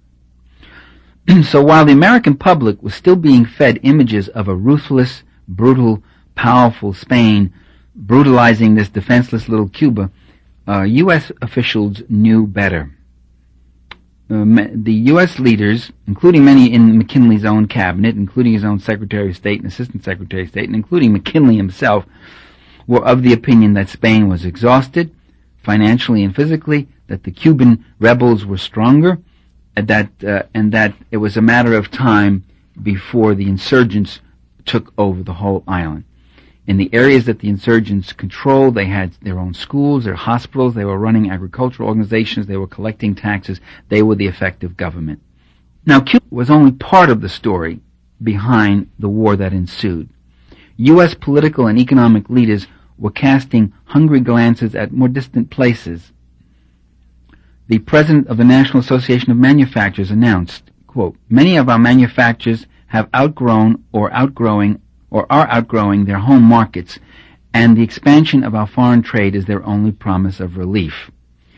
So while the American public was still being fed images of a ruthless, brutal, powerful Spain brutalizing this defenseless little Cuba, uh, U S officials knew better. Uh, the U S leaders, including many in McKinley's own cabinet, including his own Secretary of State and Assistant Secretary of State, and including McKinley himself, were of the opinion that Spain was exhausted, financially and physically, that the Cuban rebels were stronger, and that, uh, and that it was a matter of time before the insurgents took over the whole island. In the areas that the insurgents controlled, they had their own schools, their hospitals, they were running agricultural organizations, they were collecting taxes, they were the effective government. Now, Cuba was only part of the story behind the war that ensued. U S political and economic leaders were casting hungry glances at more distant places. The president of the National Association of Manufacturers announced, quote, "Many of our manufacturers have outgrown or outgrowing or are outgrowing their home markets, and the expansion of our foreign trade is their only promise of relief."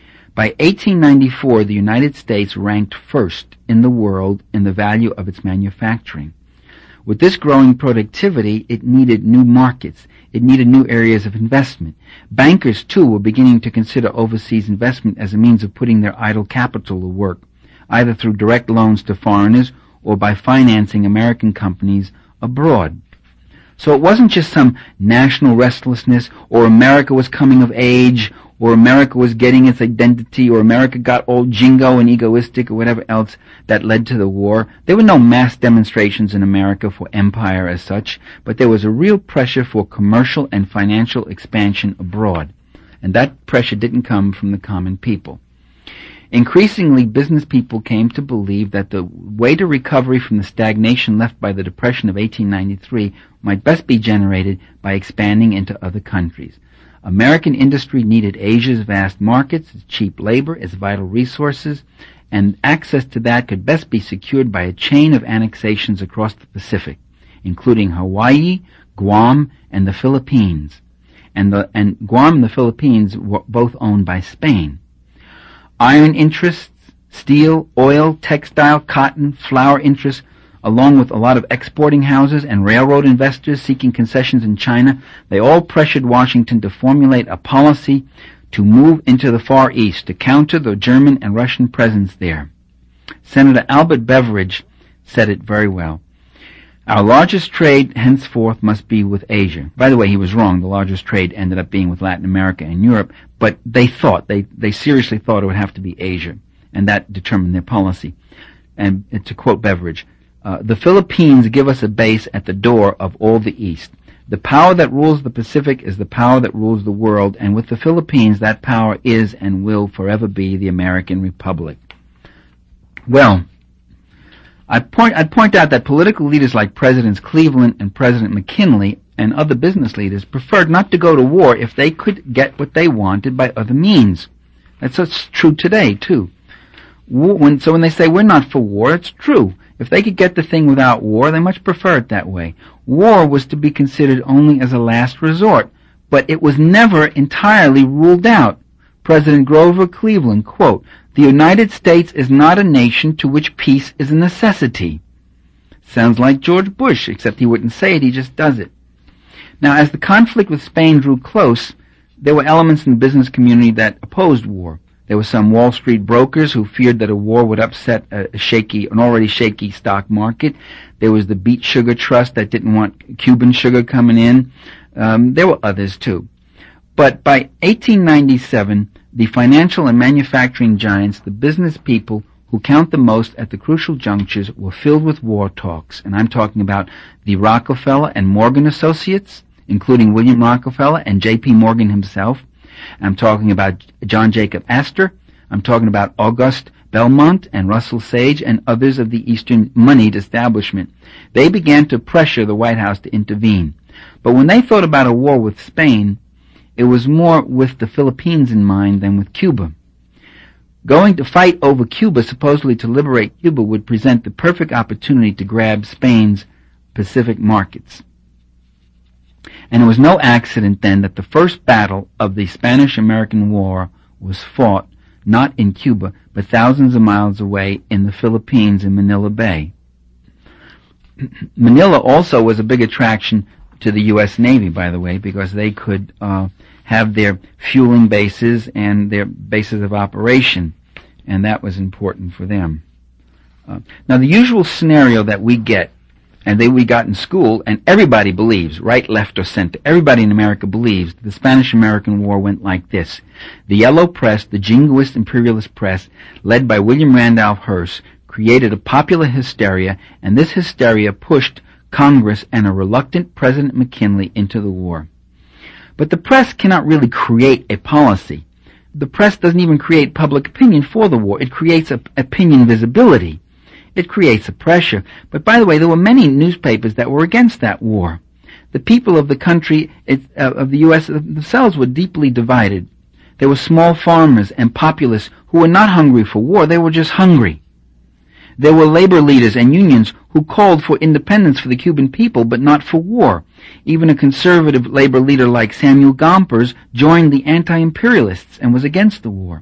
By eighteen ninety-four, the United States ranked first in the world in the value of its manufacturing. With this growing productivity, it needed new markets. It needed new areas of investment. Bankers, too, were beginning to consider overseas investment as a means of putting their idle capital to work, either through direct loans to foreigners or by financing American companies abroad. So it wasn't just some national restlessness, or America was coming of age, or America was getting its identity, or America got all jingo and egoistic, or whatever else that led to the war. There were no mass demonstrations in America for empire as such, but there was a real pressure for commercial and financial expansion abroad. And that pressure didn't come from the common people. Increasingly, business people came to believe that the way to recovery from the stagnation left by the Depression of eighteen ninety-three might best be generated by expanding into other countries. American industry needed Asia's vast markets, its cheap labor, its vital resources, and access to that could best be secured by a chain of annexations across the Pacific, including Hawaii, Guam, and the Philippines. And, the, and Guam and the Philippines were both owned by Spain. Iron interests, steel, oil, textile, cotton, flour interests, along with a lot of exporting houses and railroad investors seeking concessions in China, they all pressured Washington to formulate a policy to move into the Far East to counter the German and Russian presence there. Senator Albert Beveridge said it very well. Our largest trade henceforth must be with Asia. By the way, he was wrong. The largest trade ended up being with Latin America and Europe, but they thought, they, they seriously thought it would have to be Asia, and that determined their policy. And to quote Beveridge, Uh, the Philippines give us a base at the door of all the East. The power that rules the Pacific is the power that rules the world, and with the Philippines, that power is and will forever be the American Republic. Well, I point, I'd point out that political leaders like Presidents Cleveland and President McKinley and other business leaders preferred not to go to war if they could get what they wanted by other means. That's what's true today, too. When, so when they say we're not for war, it's true. If they could get the thing without war, they much prefer it that way. War was to be considered only as a last resort, but it was never entirely ruled out. President Grover Cleveland, quote, "The United States is not a nation to which peace is a necessity." Sounds like George Bush, except he wouldn't say it, he just does it. Now, as the conflict with Spain drew close, there were elements in the business community that opposed war. There were some Wall Street brokers who feared that a war would upset a shaky, an already shaky stock market. There was the Beet Sugar Trust that didn't want Cuban sugar coming in. Um, there were others too. But by eighteen ninety-seven, the financial and manufacturing giants, the business people who count the most at the crucial junctures, were filled with war talks. And I'm talking about the Rockefeller and Morgan Associates, including William Rockefeller and J P Morgan himself. I'm talking about John Jacob Astor. I'm talking about Auguste Belmont and Russell Sage and others of the Eastern moneyed establishment. They began to pressure the White House to intervene. But when they thought about a war with Spain, it was more with the Philippines in mind than with Cuba. Going to fight over Cuba, supposedly to liberate Cuba, would present the perfect opportunity to grab Spain's Pacific markets. And it was no accident then that the first battle of the Spanish-American War was fought not in Cuba, but thousands of miles away in the Philippines in Manila Bay. Manila also was a big attraction to the U S Navy, by the way, because they could uh, have their fueling bases and their bases of operation, and that was important for them. Uh, now, the usual scenario that we get and that we got in school, and everybody believes, right, left, or center, everybody in America believes the Spanish-American War went like this. The Yellow Press, the jingoist imperialist press, led by William Randolph Hearst, created a popular hysteria, and this hysteria pushed Congress, and a reluctant President McKinley into the war. But the press cannot really create a policy. The press doesn't even create public opinion for the war. It creates a, opinion visibility. It creates a pressure. But by the way, there were many newspapers that were against that war. The people of the country, it, uh, of the U S themselves were deeply divided. There were small farmers and populists who were not hungry for war. They were just hungry. There were labor leaders and unions who called for independence for the Cuban people, but not for war. Even a conservative labor leader like Samuel Gompers joined the anti-imperialists and was against the war.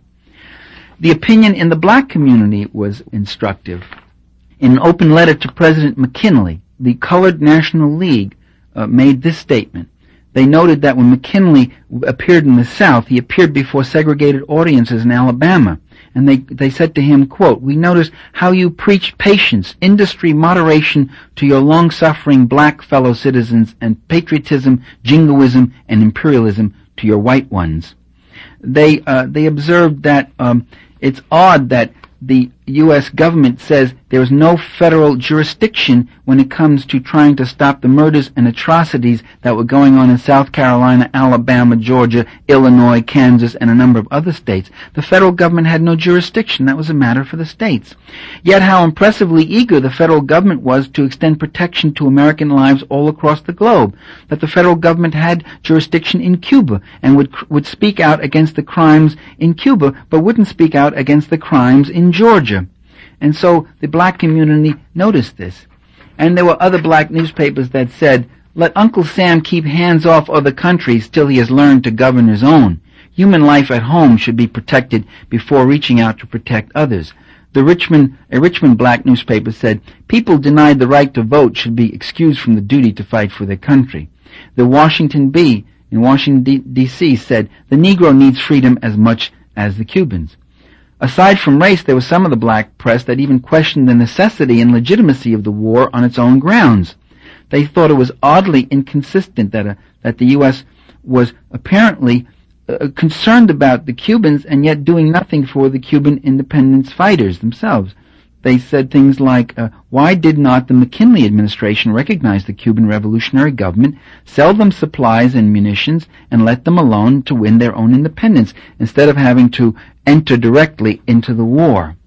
The opinion in the black community was instructive. In an open letter to President McKinley, the Colored National League uh, made this statement. They noted that when McKinley appeared in the South, he appeared before segregated audiences in Alabama. And they, they said to him, quote, "We noticed how you preached patience, industry, moderation to your long-suffering black fellow citizens, and patriotism, jingoism, and imperialism to your white ones." They, uh, they observed that um, it's odd that the U S government says there is no federal jurisdiction when it comes to trying to stop the murders and atrocities that were going on in South Carolina, Alabama, Georgia, Illinois, Kansas, and a number of other states. The federal government had no jurisdiction. That was a matter for the states. Yet how impressively eager the federal government was to extend protection to American lives all across the globe. That the federal government had jurisdiction in Cuba and would would speak out against the crimes in Cuba, but wouldn't speak out against the crimes in Georgia. And so the black community noticed this. And there were other black newspapers that said, "Let Uncle Sam keep hands off other countries till he has learned to govern his own. Human life at home should be protected before reaching out to protect others." The Richmond, a Richmond black newspaper said, "People denied the right to vote should be excused from the duty to fight for their country." The Washington Bee in Washington, D C said, "The Negro needs freedom as much as the Cubans." Aside from race, there was some of the black press that even questioned the necessity and legitimacy of the war on its own grounds. They thought it was oddly inconsistent that a, that the U S was apparently uh, concerned about the Cubans and yet doing nothing for the Cuban independence fighters themselves. They said things like, uh, why did not the McKinley administration recognize the Cuban revolutionary government, sell them supplies and munitions, and let them alone to win their own independence, instead of having to enter directly into the war?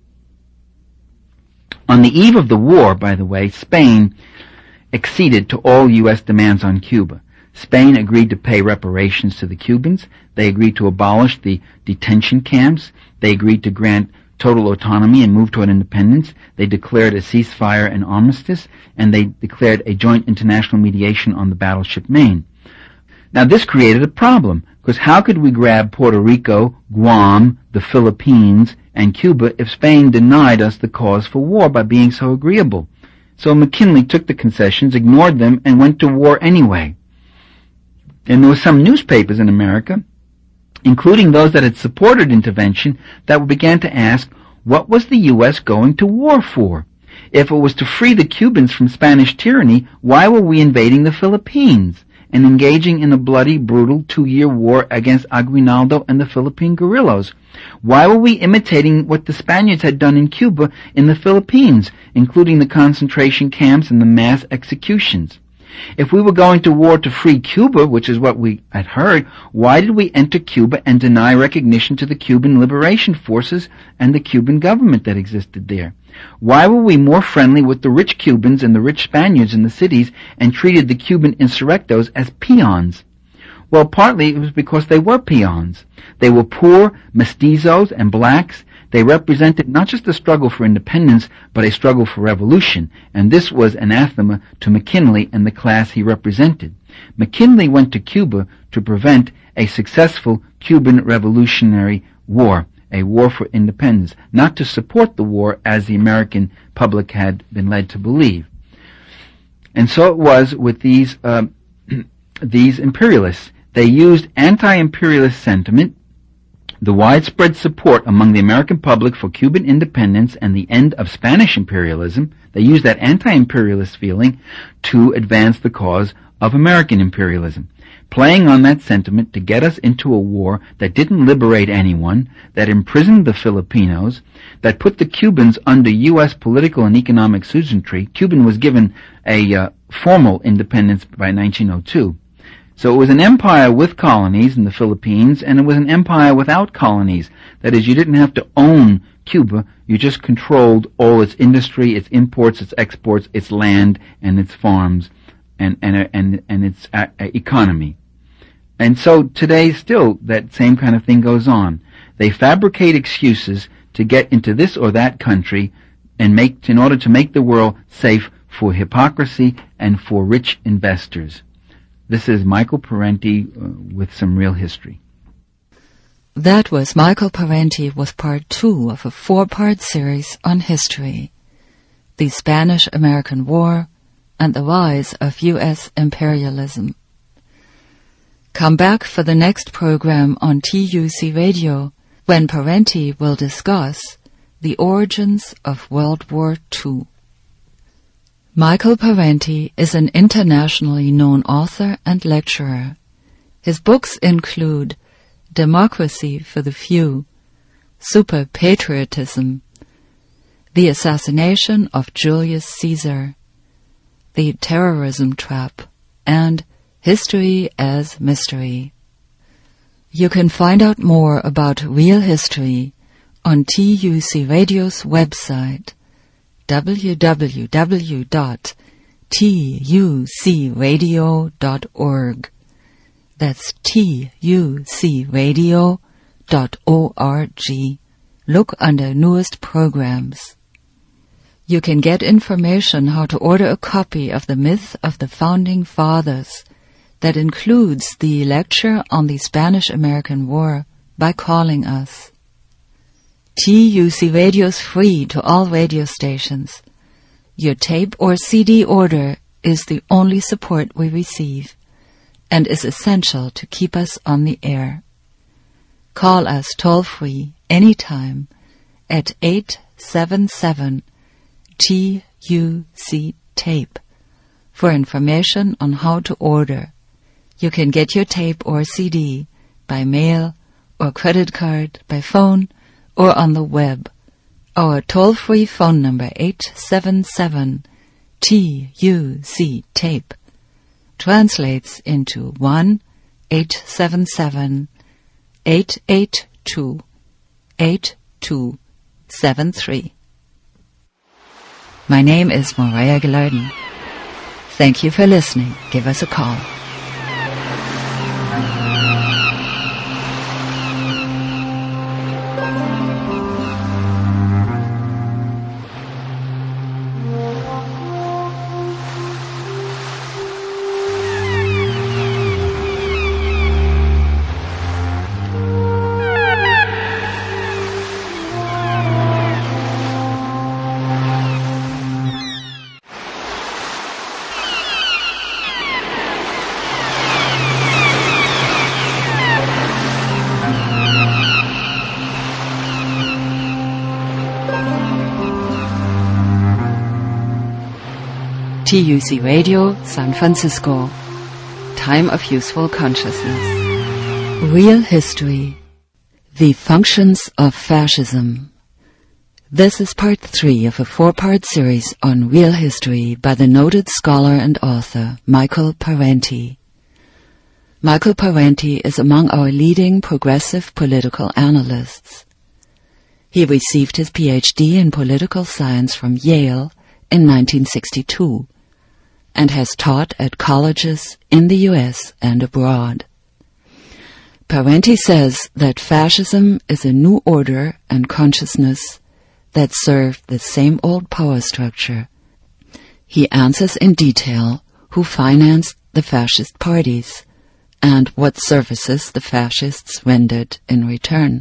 On the eve of the war, by the way, Spain acceded to all U S demands on Cuba. Spain agreed to pay reparations to the Cubans. They agreed to abolish the detention camps. They agreed to grant total autonomy and move toward independence. They declared a ceasefire and armistice, and they declared a joint international mediation on the battleship Maine. Now this created a problem, because how could we grab Puerto Rico, Guam, the Philippines, and Cuba if Spain denied us the cause for war by being so agreeable? So McKinley took the concessions, ignored them, and went to war anyway. And there were some newspapers in America, including those that had supported intervention, that began to ask, what was the U S going to war for? If it was to free the Cubans from Spanish tyranny, why were we invading the Philippines and engaging in a bloody, brutal two-year war against Aguinaldo and the Philippine guerrillas? Why were we imitating what the Spaniards had done in Cuba in the Philippines, including the concentration camps and the mass executions? If we were going to war to free Cuba, which is what we had heard, why did we enter Cuba and deny recognition to the Cuban liberation forces and the Cuban government that existed there? Why were we more friendly with the rich Cubans and the rich Spaniards in the cities and treated the Cuban insurrectos as peons? Well, partly it was because they were peons. They were poor, mestizos, and blacks. They represented not just a struggle for independence, but a struggle for revolution, and this was anathema to McKinley and the class he represented. McKinley went to Cuba to prevent a successful Cuban Revolutionary War, a war for independence, not to support the war as the American public had been led to believe. And so it was with these uh, these imperialists. They used anti-imperialist sentiment, the widespread support among the American public for Cuban independence and the end of Spanish imperialism. They used that anti-imperialist feeling to advance the cause of American imperialism. playing on that sentiment to get us into a war that didn't liberate anyone, that imprisoned the Filipinos, that put the Cubans under U S political and economic suzerainty. Cuba was given a uh, formal independence by nineteen oh two. So it was an empire with colonies in the Philippines, and it was an empire without colonies. That is, you didn't have to own Cuba, you just controlled all its industry, its imports, its exports, its land, and its farms, and and and, and its uh, economy. And so today still that same kind of thing goes on. They fabricate excuses to get into this or that country and make in order to make the world safe for hypocrisy and for rich investors. This is Michael Parenti uh, with some real history. That was Michael Parenti with part two of a four-part series on history, the Spanish-American War and the rise of U S imperialism. Come back for the next program on T U C Radio, when Parenti will discuss the origins of World War Two. Michael Parenti is an internationally known author and lecturer. His books include Democracy for the Few, Super Patriotism, The Assassination of Julius Caesar, The Terrorism Trap, and History as Mystery. You can find out more about real history on T U C Radio's website, w w w dot t u c radio dot org. That's t u c radio dot org. Look under newest programs. You can get information how to order a copy of The Myth of the Founding Fathers that includes the lecture on the Spanish-American War by calling us. T U C Radio is free to all radio stations. Your tape or C D order is the only support we receive and is essential to keep us on the air. Call us toll-free anytime at eight seven seven T U C tape for information on how to order. You can get your tape or C D by mail or credit card, by phone, or on the web. Our toll-free phone number eight seven seven T U C tape translates into one eight seven seven eight eight two eight two seven three. My name is Maria Gilardin. Thank you for listening. Give us a call. T U C Radio, San Francisco. Time of Useful Consciousness. Real History. The Functions of Fascism. This is part three of a four-part series on real history by the noted scholar and author Michael Parenti. Michael Parenti is among our leading progressive political analysts. He received his P H D in political science from Yale in nineteen sixty-two and has taught at colleges in the U S and abroad. Parenti says that fascism is a new order and consciousness that serve the same old power structure. He answers in detail who financed the fascist parties and what services the fascists rendered in return.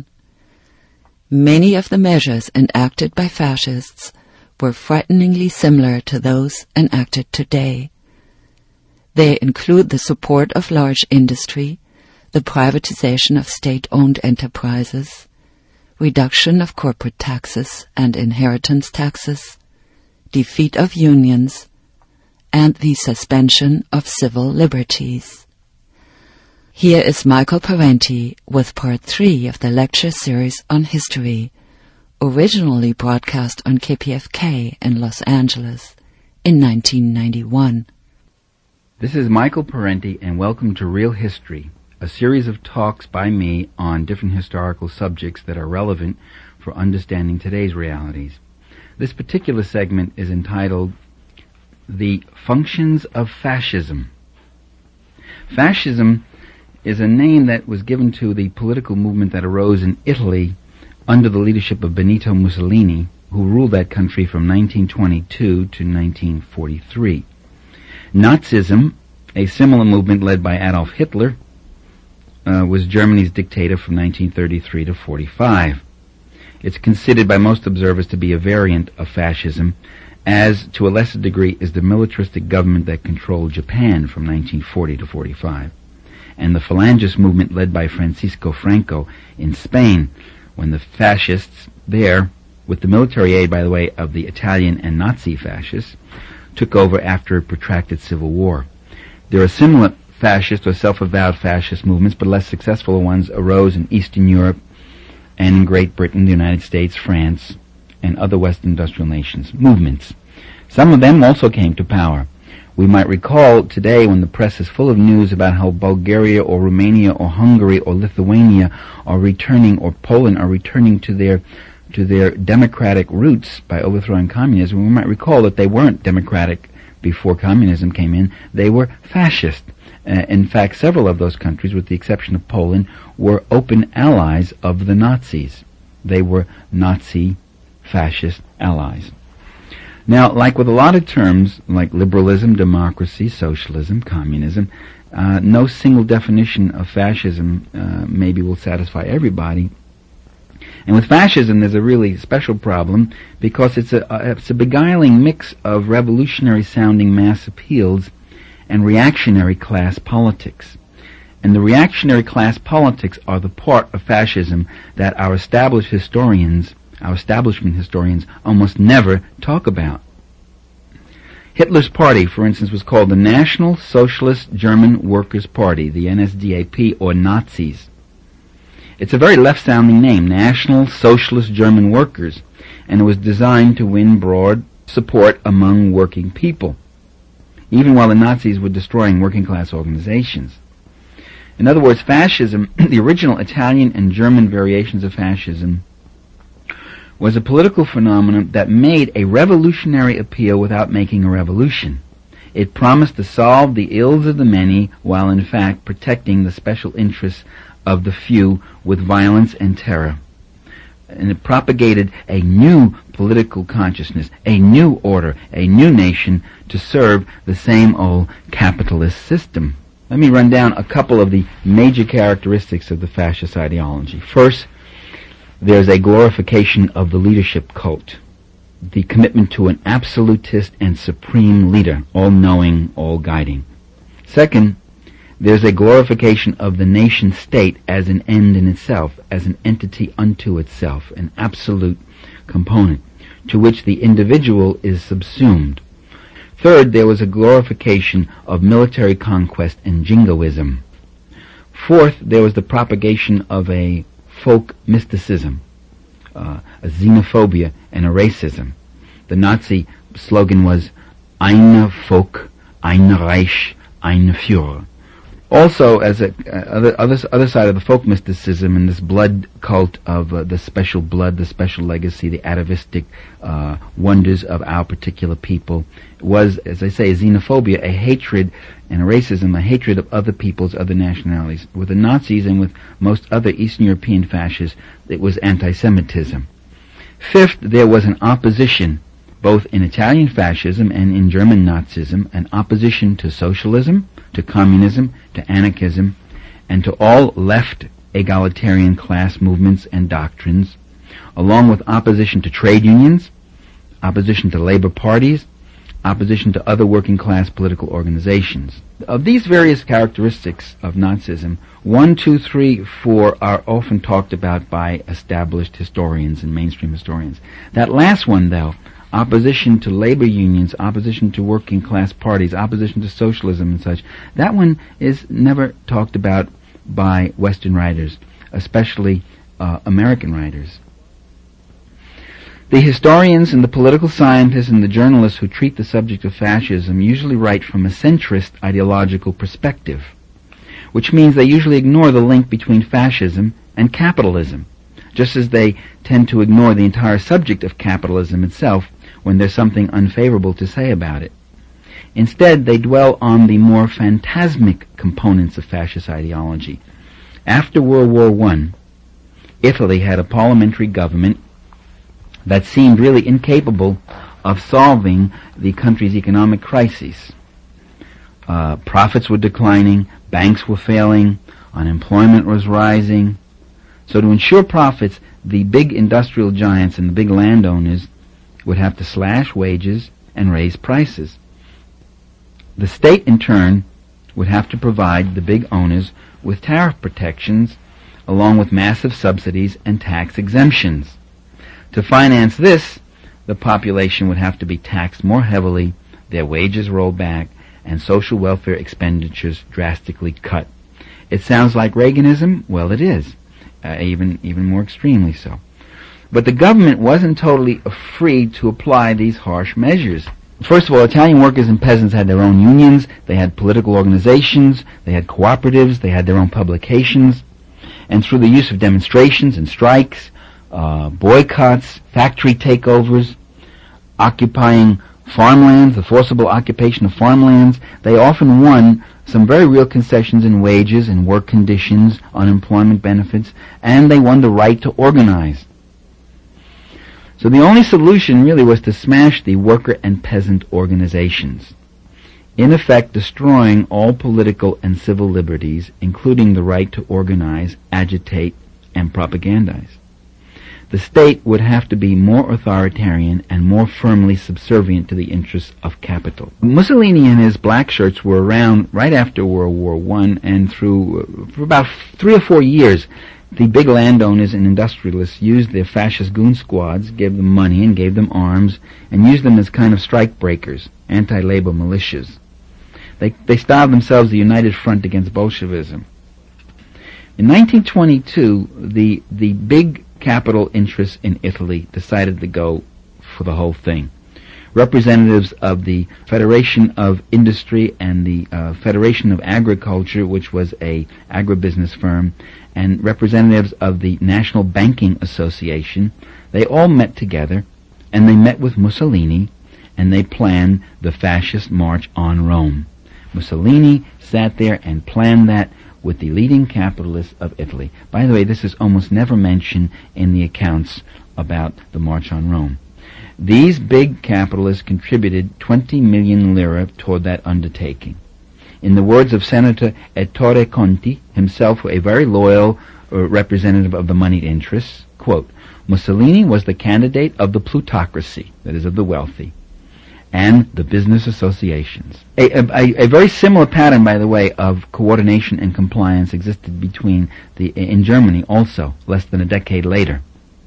Many of the measures enacted by fascists were frighteningly similar to those enacted today. They include the support of large industry, the privatization of state-owned enterprises, reduction of corporate taxes and inheritance taxes, defeat of unions, and the suspension of civil liberties. Here is Michael Parenti with part three of the lecture series on history, originally broadcast on K P F K in Los Angeles in nineteen ninety-one. This is Michael Parenti, and welcome to Real History, a series of talks by me on different historical subjects that are relevant for understanding today's realities. This particular segment is entitled The Functions of Fascism. Fascism is a name that was given to the political movement that arose in Italy under the leadership of Benito Mussolini, who ruled that country from nineteen twenty-two to nineteen forty-three. Nazism, a similar movement led by Adolf Hitler, uh, was Germany's dictator from nineteen thirty-three to forty-five. It's considered by most observers to be a variant of fascism, as to a lesser degree is the militaristic government that controlled Japan from nineteen forty to forty-five. And the Falangist movement led by Francisco Franco in Spain, when the fascists there, with the military aid, by the way, of the Italian and Nazi fascists, took over after a protracted civil war. There are similar fascist or self-avowed fascist movements, but less successful ones arose in Eastern Europe and in Great Britain, the United States, France, and other Western industrial nations. Movements. Some of them also came to power. We might recall today, when the press is full of news about how Bulgaria or Romania or Hungary or Lithuania are returning, or Poland are returning to their to their democratic roots by overthrowing communism, we might recall that they weren't democratic before communism came in. They were fascist. Uh, in fact, several of those countries, with the exception of Poland, were open allies of the Nazis. They were Nazi fascist allies. Now, like with a lot of terms, like liberalism, democracy, socialism, communism, uh, no single definition of fascism uh, maybe will satisfy everybody. And with fascism, there's a really special problem, because it's a, uh, it's a beguiling mix of revolutionary-sounding mass appeals and reactionary class politics. And the reactionary class politics are the part of fascism that our established historians Our establishment historians almost never talk about. Hitler's party, for instance, was called the National Socialist German Workers' Party, the N S D A P, or Nazis. It's a very left-sounding name, National Socialist German Workers, and it was designed to win broad support among working people, even while the Nazis were destroying working-class organizations. In other words, fascism, the original Italian and German variations of fascism, was a political phenomenon that made a revolutionary appeal without making a revolution. It promised to solve the ills of the many while in fact protecting the special interests of the few with violence and terror. And it propagated a new political consciousness, a new order, a new nation to serve the same old capitalist system. Let me run down a couple of the major characteristics of the fascist ideology. First, there's a glorification of the leadership cult, the commitment to an absolutist and supreme leader, all-knowing, all-guiding. Second, there's a glorification of the nation-state as an end in itself, as an entity unto itself, an absolute component, to which the individual is subsumed. Third, there was a glorification of military conquest and jingoism. Fourth, there was the propagation of a folk mysticism, uh, a xenophobia, and a racism. The Nazi slogan was Eine Volk, ein Reich, ein Führer. Also, as a uh, other, other other side of the folk mysticism and this blood cult of uh, the special blood, the special legacy, the atavistic uh, wonders of our particular people, was, as I say, a xenophobia, a hatred, and a racism, a hatred of other peoples, other nationalities. With the Nazis and with most other Eastern European fascists, it was anti-Semitism. Fifth, there was an opposition, both in Italian fascism and in German Nazism, an opposition to socialism, to communism, to anarchism, and to all left egalitarian class movements and doctrines, along with opposition to trade unions, opposition to labor parties, opposition to other working class political organizations. Of these various characteristics of Nazism, one, two, three, four are often talked about by established historians and mainstream historians. That last one, though, opposition to labor unions, opposition to working class parties, opposition to socialism and such, that one is never talked about by Western writers, especially uh, American writers. The historians and the political scientists and the journalists who treat the subject of fascism usually write from a centrist ideological perspective, which means they usually ignore the link between fascism and capitalism, just as they tend to ignore the entire subject of capitalism itself when there's something unfavorable to say about it. Instead, they dwell on the more phantasmic components of fascist ideology. After World War One, Italy had a parliamentary government that seemed really incapable of solving the country's economic crises. Uh, profits were declining, banks were failing, unemployment was rising. So to ensure profits, the big industrial giants and the big landowners would have to slash wages and raise prices. The state, in turn, would have to provide the big owners with tariff protections, along with massive subsidies and tax exemptions. To finance this, the population would have to be taxed more heavily, their wages rolled back, and social welfare expenditures drastically cut. It sounds like Reaganism? Well, it is, uh, even even more extremely so. But the government wasn't totally free to apply these harsh measures. First of all, Italian workers and peasants had their own unions, they had political organizations, they had cooperatives, they had their own publications, and through the use of demonstrations and strikes, uh, boycotts, factory takeovers, occupying farmlands, the forcible occupation of farmlands, they often won some very real concessions in wages and work conditions, unemployment benefits, and they won the right to organize. So the only solution really was to smash the worker and peasant organizations, in effect destroying all political and civil liberties, including the right to organize, agitate, and propagandize. The state would have to be more authoritarian and more firmly subservient to the interests of capital. Mussolini and his black shirts were around right after World War One, and through uh, for about three or four years, the big landowners and industrialists used their fascist goon squads, gave them money and gave them arms, and used them as kind of strike breakers, anti-labor militias. They, they styled themselves the United Front Against Bolshevism. In nineteen twenty-two, the, the big capital interests in Italy decided to go for the whole thing. Representatives of the Federation of Industry and the uh, Federation of Agriculture, which was a agribusiness firm, and representatives of the National Banking Association, they all met together, and they met with Mussolini, and they planned the fascist march on Rome. Mussolini sat there and planned that with the leading capitalists of Italy. By the way, this is almost never mentioned in the accounts about the march on Rome. These big capitalists contributed twenty million lira toward that undertaking. In the words of Senator Ettore Conti, himself a very loyal uh, representative of the moneyed interests, quote, Mussolini was the candidate of the plutocracy, that is, of the wealthy, and the business associations. A, a, a very similar pattern, by the way, of coordination and compliance existed between the in Germany also, less than a decade later.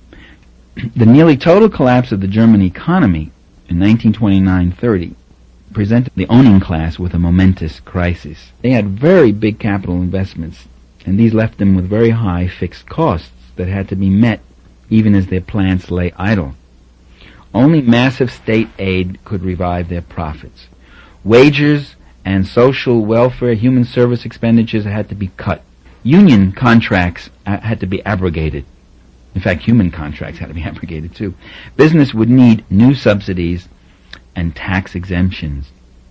The nearly total collapse of the German economy in nineteen twenty-nine thirty presented the owning class with a momentous crisis. They had very big capital investments, and these left them with very high fixed costs that had to be met even as their plants lay idle. Only massive state aid could revive their profits. Wages and social welfare, human service expenditures had to be cut. Union contracts had to be abrogated. In fact, human contracts had to be abrogated too. Business would need new subsidies and tax exemptions.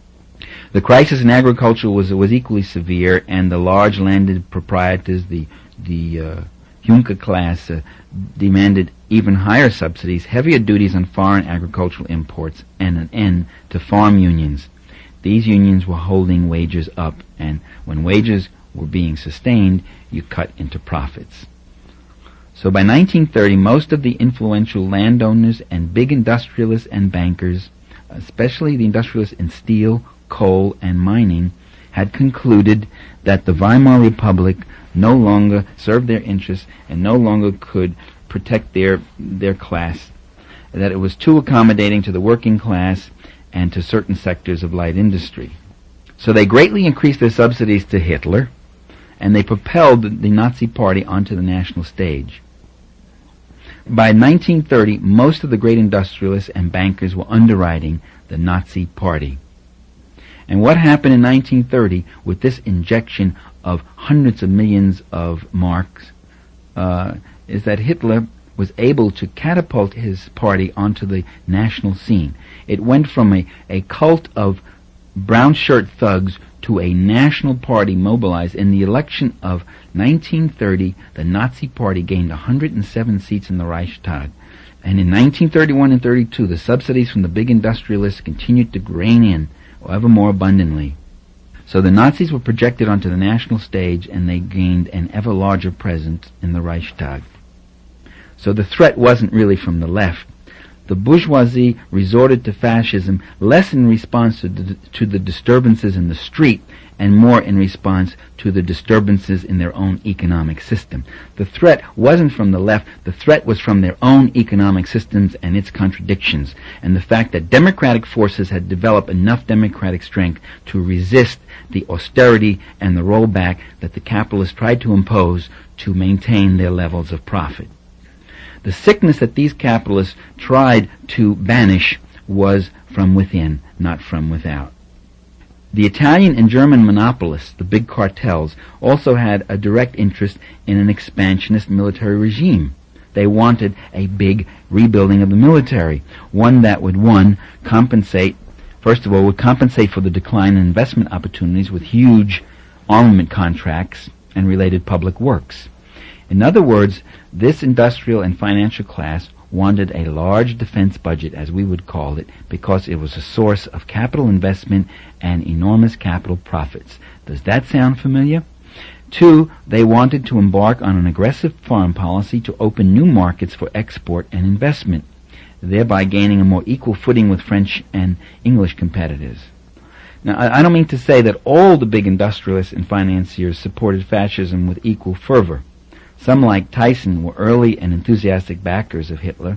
The crisis in agriculture was was equally severe, and the large landed proprietors, the the uh, Junker class, uh, demanded even higher subsidies, heavier duties on foreign agricultural imports, and an end to farm unions. These unions were holding wages up, and when wages were being sustained, you cut into profits. So by nineteen thirty, most of the influential landowners and big industrialists and bankers, especially the industrialists in steel, coal, and mining, had concluded that the Weimar Republic no longer served their interests and no longer could protect their their class, that it was too accommodating to the working class and to certain sectors of light industry. So they greatly increased their subsidies to Hitler, and they propelled the Nazi Party onto the national stage. By nineteen thirty, most of the great industrialists and bankers were underwriting the Nazi Party. And what happened in nineteen thirty with this injection of hundreds of millions of marks uh, is that Hitler was able to catapult his party onto the national scene. It went from a, a cult of brown shirt thugs to a national party mobilized. In the election of nineteen thirty, the Nazi Party gained one hundred seven seats in the Reichstag. And in nineteen thirty-one and thirty-two, the subsidies from the big industrialists continued to rain in ever more abundantly. So the Nazis were projected onto the national stage, and they gained an ever larger presence in the Reichstag. So the threat wasn't really from the left. The bourgeoisie resorted to fascism less in response to the, to the disturbances in the street and more in response to the disturbances in their own economic system. The threat wasn't from the left. The threat was from their own economic systems and its contradictions, and the fact that democratic forces had developed enough democratic strength to resist the austerity and the rollback that the capitalists tried to impose to maintain their levels of profit. The sickness that these capitalists tried to banish was from within, not from without. The Italian and German monopolists, the big cartels, also had a direct interest in an expansionist military regime. They wanted a big rebuilding of the military, one that would, one, compensate, first of all, would compensate for the decline in investment opportunities with huge armament contracts and related public works. In other words, this industrial and financial class wanted a large defense budget, as we would call it, because it was a source of capital investment and enormous capital profits. Does that sound familiar? Two, they wanted to embark on an aggressive foreign policy to open new markets for export and investment, thereby gaining a more equal footing with French and English competitors. Now, I, I don't mean to say that all the big industrialists and financiers supported fascism with equal fervor. Some, like Tyson, were early and enthusiastic backers of Hitler.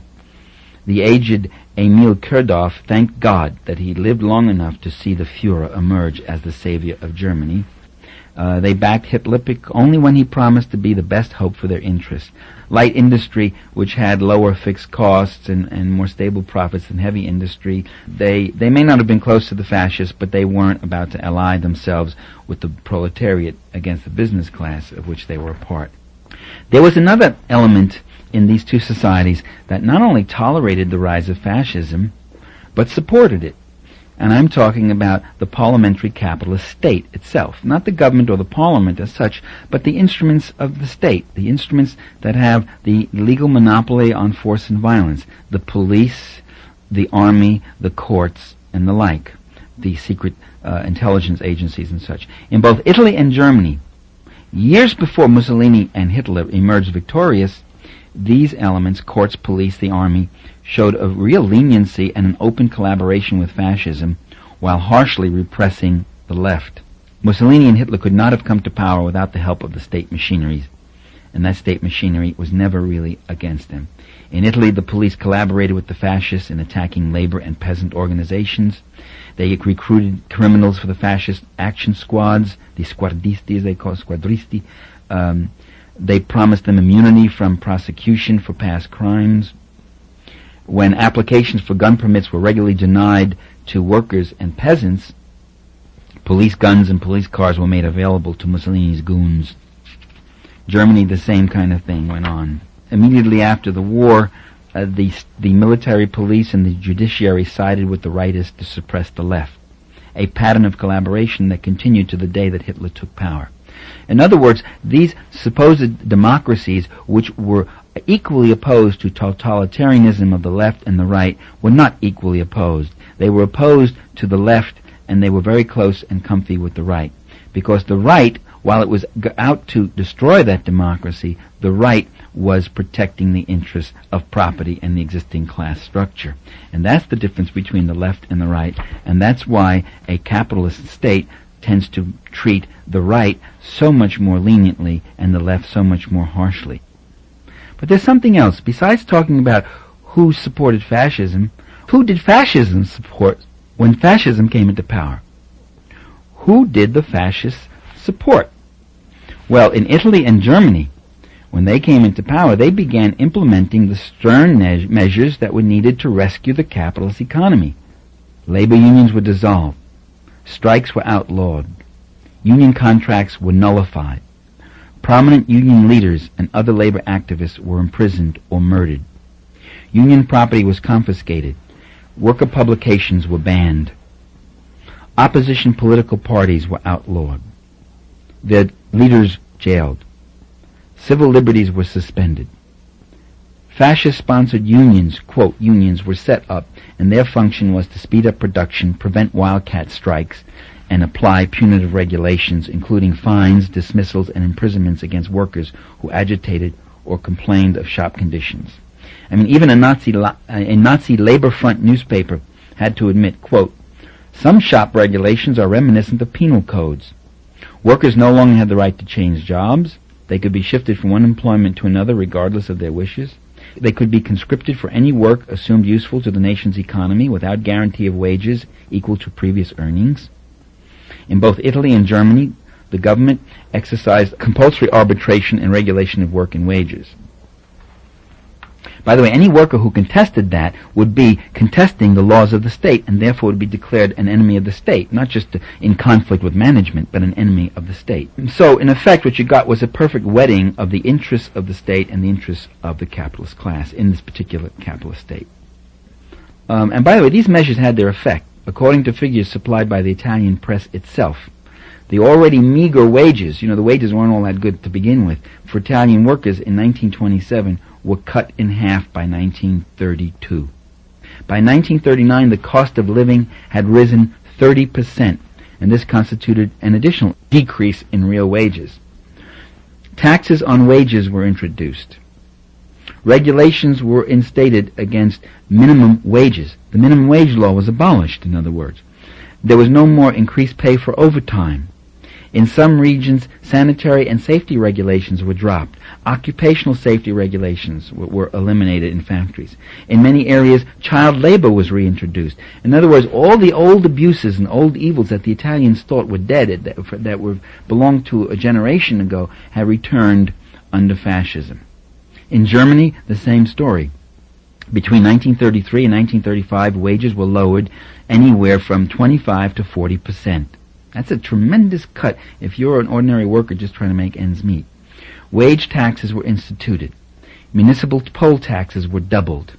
The aged Emil Kerdorf thanked God that he lived long enough to see the Führer emerge as the savior of Germany. Uh, they backed Hitler only when he promised to be the best hope for their interests. Light industry, which had lower fixed costs and, and more stable profits than heavy industry, they, they may not have been close to the fascists, but they weren't about to ally themselves with the proletariat against the business class of which they were a part. There was another element in these two societies that not only tolerated the rise of fascism, but supported it. And I'm talking about the parliamentary capitalist state itself. Not the government or the parliament as such, but the instruments of the state, the instruments that have the legal monopoly on force and violence, the police, the army, the courts, and the like, the secret uh, intelligence agencies and such. In both Italy and Germany, years before Mussolini and Hitler emerged victorious, these elements, courts, police, the army, showed a real leniency and an open collaboration with fascism while harshly repressing the left. Mussolini and Hitler could not have come to power without the help of the state machineries, and that state machinery was never really against them. In Italy, the police collaborated with the fascists in attacking labor and peasant organizations. They recruited criminals for the fascist action squads, the squadristi, as they call squadristi. Um, they promised them immunity from prosecution for past crimes. When applications for gun permits were regularly denied to workers and peasants, police guns and police cars were made available to Mussolini's goons. Germany, the same kind of thing went on. Immediately after the war, uh, the the military police and the judiciary sided with the rightists to suppress the left, a pattern of collaboration that continued to the day that Hitler took power. In other words, these supposed democracies, which were equally opposed to totalitarianism of the left and the right, were not equally opposed. They were opposed to the left, and they were very close and comfy with the right. Because the right, while it was out to destroy that democracy, the right was protecting the interests of property and the existing class structure. And that's the difference between the left and the right, and that's why a capitalist state tends to treat the right so much more leniently and the left so much more harshly. But there's something else. Besides talking about who supported fascism, who did fascism support when fascism came into power? Who did the fascists support? Well, in Italy and Germany, when they came into power, they began implementing the stern me- measures that were needed to rescue the capitalist economy. Labor unions were dissolved. Strikes were outlawed. Union contracts were nullified. Prominent union leaders and other labor activists were imprisoned or murdered. Union property was confiscated. Worker publications were banned. Opposition political parties were outlawed. Their leaders jailed. Civil liberties were suspended. Fascist-sponsored unions, quote, unions, were set up, and their function was to speed up production, prevent wildcat strikes, and apply punitive regulations, including fines, dismissals, and imprisonments against workers who agitated or complained of shop conditions. I mean, even a Nazi, a Nazi Labor Front newspaper had to admit, quote, some shop regulations are reminiscent of penal codes. Workers no longer had the right to change jobs. They could be shifted from one employment to another regardless of their wishes. They could be conscripted for any work assumed useful to the nation's economy without guarantee of wages equal to previous earnings. In both Italy and Germany, the government exercised compulsory arbitration and regulation of work and wages. By the way, any worker who contested that would be contesting the laws of the state and therefore would be declared an enemy of the state, not just in conflict with management, but an enemy of the state. So, in effect, what you got was a perfect wedding of the interests of the state and the interests of the capitalist class in this particular capitalist state. Um, and by the way, these measures had their effect. According to figures supplied by the Italian press itself, the already meager wages, you know, the wages weren't all that good to begin with, for Italian workers in nineteen twenty-seven were cut in half by nineteen thirty-two. By nineteen thirty-nine, the cost of living had risen thirty percent, and this constituted an additional decrease in real wages. Taxes on wages were introduced. Regulations were instated against minimum wages. The minimum wage law was abolished, in other words. There was no more increased pay for overtime. In some regions, sanitary and safety regulations were dropped. Occupational safety regulations w- were eliminated in factories. In many areas, child labor was reintroduced. In other words, all the old abuses and old evils that the Italians thought were dead, that, that were belonged to a generation ago, have returned under fascism. In Germany, the same story. Between nineteen thirty-three and nineteen thirty-five, wages were lowered anywhere from twenty-five to forty percent. That's a tremendous cut if you're an ordinary worker just trying to make ends meet. Wage taxes were instituted. Municipal poll taxes were doubled.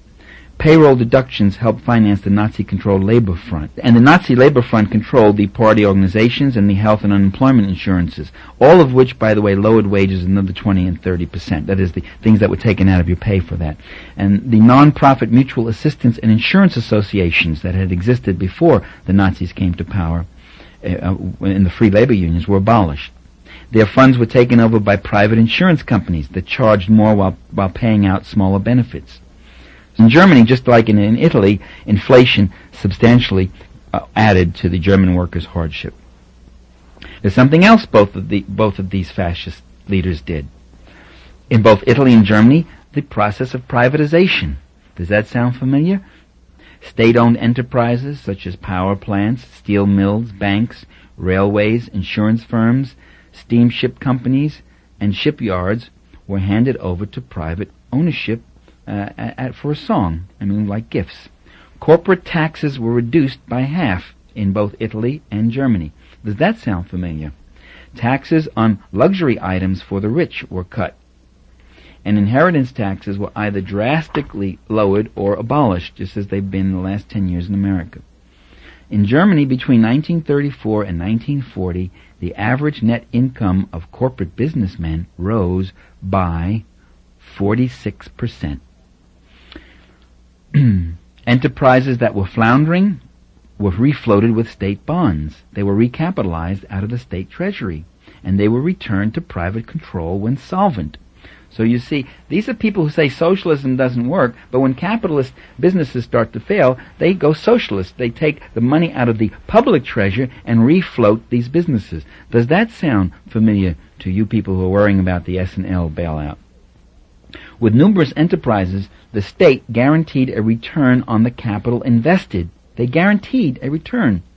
Payroll deductions helped finance the Nazi-controlled Labor Front. And the Nazi Labor Front controlled the party organizations and the health and unemployment insurances, all of which, by the way, lowered wages another twenty and thirty percent. That is, the things that were taken out of your pay for that. And the non-profit mutual assistance and insurance associations that had existed before the Nazis came to power uh, in the free labor unions were abolished. Their funds were taken over by private insurance companies that charged more while, while paying out smaller benefits. In Germany, just like in, in Italy, inflation substantially uh, added to the German workers' hardship. There's something else both of the both of these fascist leaders did. In both Italy and Germany, the process of privatization. Does that sound familiar? State-owned enterprises such as power plants, steel mills, banks, railways, insurance firms, steamship companies, and shipyards were handed over to private ownership Uh, at, for a song, I mean, like gifts. Corporate taxes were reduced by half in both Italy and Germany. Does that sound familiar? Taxes on luxury items for the rich were cut. And inheritance taxes were either drastically lowered or abolished, just as they've been in the last ten years in America. In Germany, between nineteen thirty-four and nineteen forty, the average net income of corporate businessmen rose by forty-six percent. Enterprises that were floundering were refloated with state bonds. They were recapitalized out of the state treasury, and they were returned to private control when solvent. So you see, these are people who say socialism doesn't work, but when capitalist businesses start to fail, they go socialist. They take the money out of the public treasure and refloat these businesses. Does that sound familiar to you people who are worrying about the S and L bailout? With numerous enterprises, the state guaranteed a return on the capital invested. They guaranteed a return.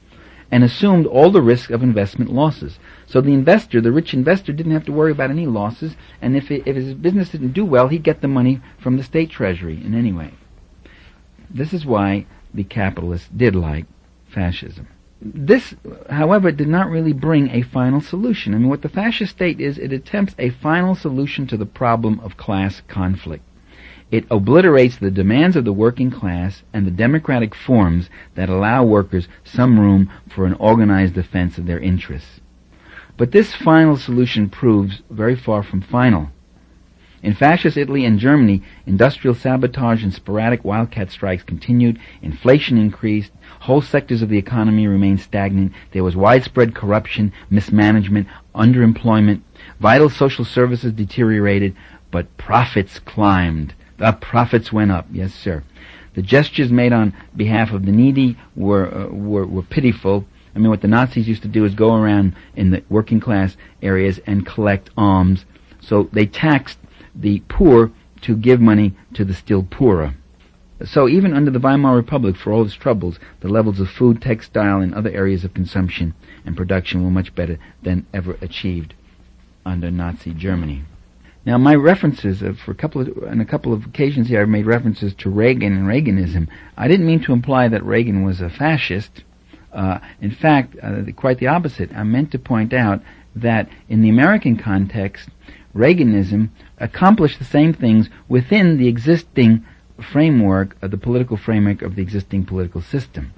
and assumed all the risk of investment losses. So the investor, the rich investor, didn't have to worry about any losses, and if, it, if his business didn't do well, he'd get the money from the state treasury in any way. This is why the capitalists did like fascism. This, however, did not really bring a final solution. I mean, what the fascist state is, it attempts a final solution to the problem of class conflict. It obliterates the demands of the working class and the democratic forms that allow workers some room for an organized defense of their interests. But this final solution proves very far from final. In fascist Italy and Germany, industrial sabotage and sporadic wildcat strikes continued, inflation increased, whole sectors of the economy remained stagnant, there was widespread corruption, mismanagement, underemployment, vital social services deteriorated, but profits climbed. The profits went up, yes sir. The gestures made on behalf of the needy were, uh, were, were pitiful. I mean, what the Nazis used to do is go around in the working class areas and collect alms. So they taxed the poor to give money to the still poorer. So even under the Weimar Republic, for all its troubles, the levels of food, textile, and other areas of consumption and production were much better than ever achieved under Nazi Germany. Now, my references, uh, for a couple of, on a couple of occasions here, I've made references to Reagan and Reaganism. I didn't mean to imply that Reagan was a fascist. Uh, in fact, uh, quite the opposite. I meant to point out that in the American context, Reaganism accomplished the same things within the existing framework of the political framework of the existing political system.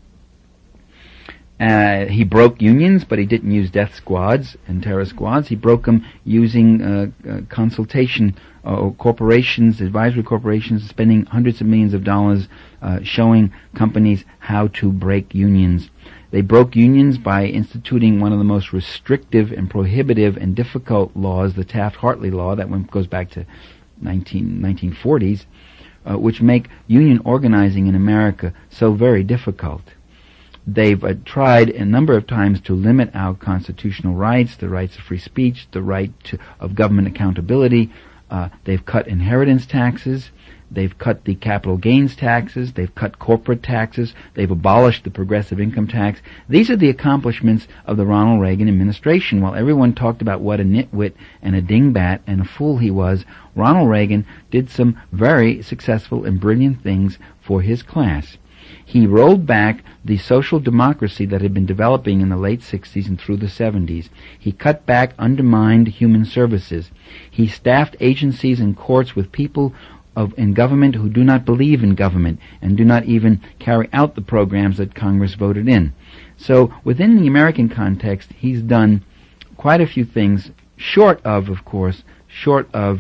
Uh, he broke unions, but he didn't use death squads and terror squads. He broke them using uh, uh, consultation uh, corporations, advisory corporations, spending hundreds of millions of dollars uh, showing companies how to break unions. They broke unions by instituting one of the most restrictive and prohibitive and difficult laws, the Taft-Hartley law, that one goes back to nineteen forties, uh, which make union organizing in America so very difficult. They've uh, tried a number of times to limit our constitutional rights, the rights of free speech, the right to, of government accountability. Uh, they've cut inheritance taxes. They've cut the capital gains taxes. They've cut corporate taxes. They've abolished the progressive income tax. These are the accomplishments of the Ronald Reagan administration. While everyone talked about what a nitwit and a dingbat and a fool he was, Ronald Reagan did some very successful and brilliant things for his class. He rolled back the social democracy that had been developing in the late sixties and through the seventies. He cut back undermined human services. He staffed agencies and courts with people of in government who do not believe in government and do not even carry out the programs that Congress voted in. So within the American context, he's done quite a few things, short of, of course, short of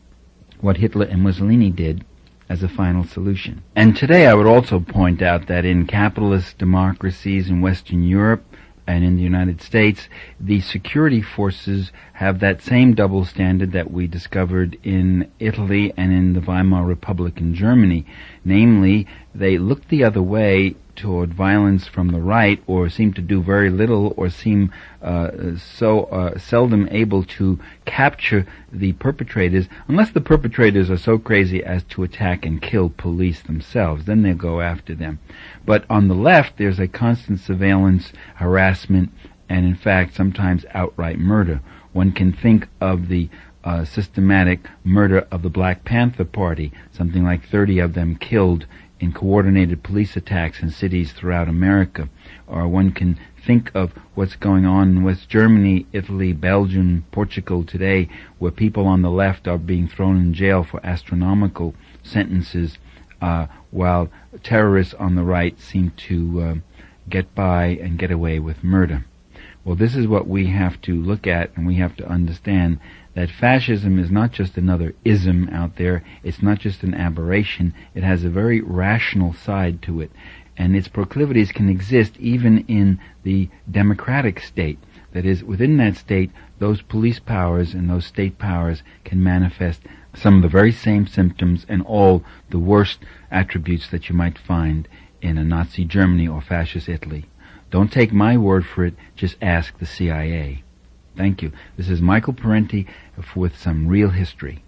what Hitler and Mussolini did as a final solution. And today I would also point out that in capitalist democracies in Western Europe and in the United States, the security forces have that same double standard that we discovered in Italy and in the Weimar Republic in Germany. Namely, they look the other way toward violence from the right, or seem to do very little, or seem uh, so uh, seldom able to capture the perpetrators, unless the perpetrators are so crazy as to attack and kill police themselves. Then they'll go after them. But on the left, there's a constant surveillance, harassment, and in fact sometimes outright murder. One can think of the uh, systematic murder of the Black Panther Party, something like thirty of them killed in coordinated police attacks in cities throughout America. Or one can think of what's going on in West Germany, Italy, Belgium, Portugal today, where people on the left are being thrown in jail for astronomical sentences, uh, while terrorists on the right seem to uh, get by and get away with murder. Well, this is what we have to look at, and we have to understand that fascism is not just another ism out there. It's not just an aberration. It has a very rational side to it. And its proclivities can exist even in the democratic state. That is, within that state, those police powers and those state powers can manifest some of the very same symptoms and all the worst attributes that you might find in a Nazi Germany or fascist Italy. Don't take my word for it. Just ask the C I A. Thank you. This is Michael Parenti with some real history.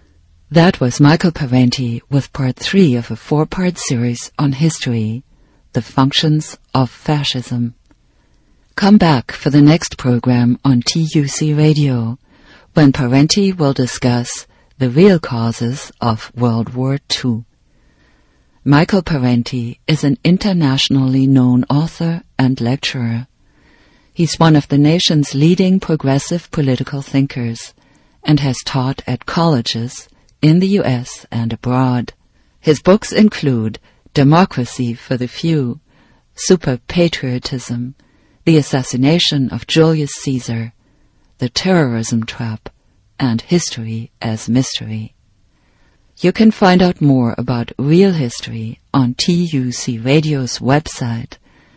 That was Michael Parenti with part three of a four-part series on history, the Functions of Fascism. Come back for the next program on T U C Radio, when Parenti will discuss the real causes of World War Two. Michael Parenti is an internationally known author and lecturer. He's one of the nation's leading progressive political thinkers and has taught at colleges in the U S and abroad. His books include Democracy for the Few, Super-Patriotism, The Assassination of Julius Caesar, The Terrorism Trap, and History as Mystery. You can find out more about real history on T U C Radio's website,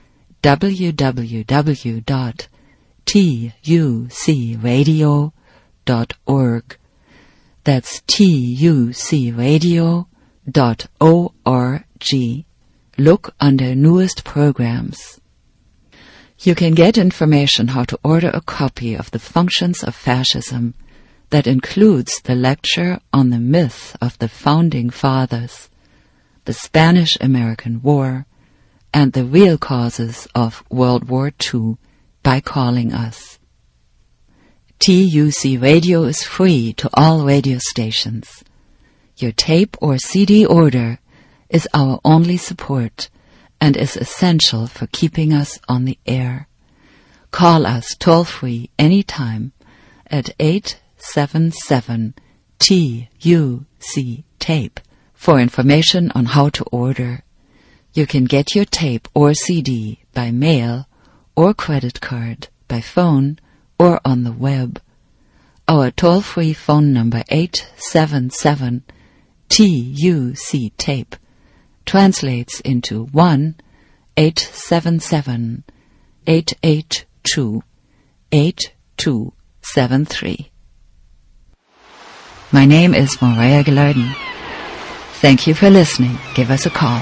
w w w dot t u c radio dot org. That's T U C radio dot org. Look under newest programs. You can get information how to order a copy of The Functions of Fascism that includes the lecture on the myth of the Founding Fathers, the Spanish-American War, and the real causes of World War Two by calling us. T U C Radio is free to all radio stations. Your tape or C D order is our only support and is essential for keeping us on the air. Call us toll-free anytime at eight seven seven T U C tape for information on how to order. You can get your tape or C D by mail or credit card, by phone or on the web. Our toll-free phone number eight seven seven T U C tape translates into one eight seven seven eight eight two eight two seven three. My name is Maria Gilardin. Thank you for listening. Give us a call.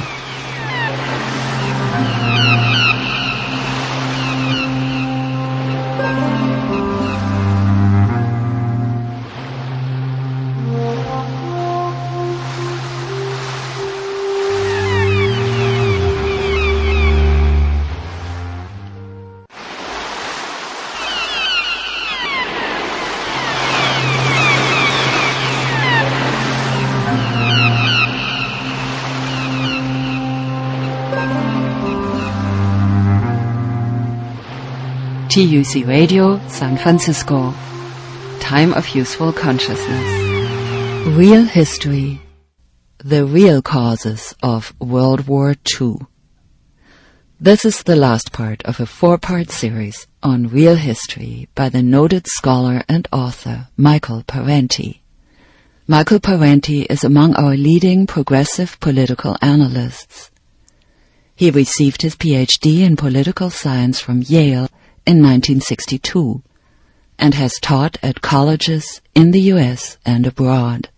T U C Radio, San Francisco. Time of Useful Consciousness. Real History. The Real Causes of World War Two. This is the last part of a four-part series on real history by the noted scholar and author Michael Parenti. Michael Parenti is among our leading progressive political analysts. He received his P H D in political science from Yale in nineteen sixty-two and has taught at colleges in the U S and abroad.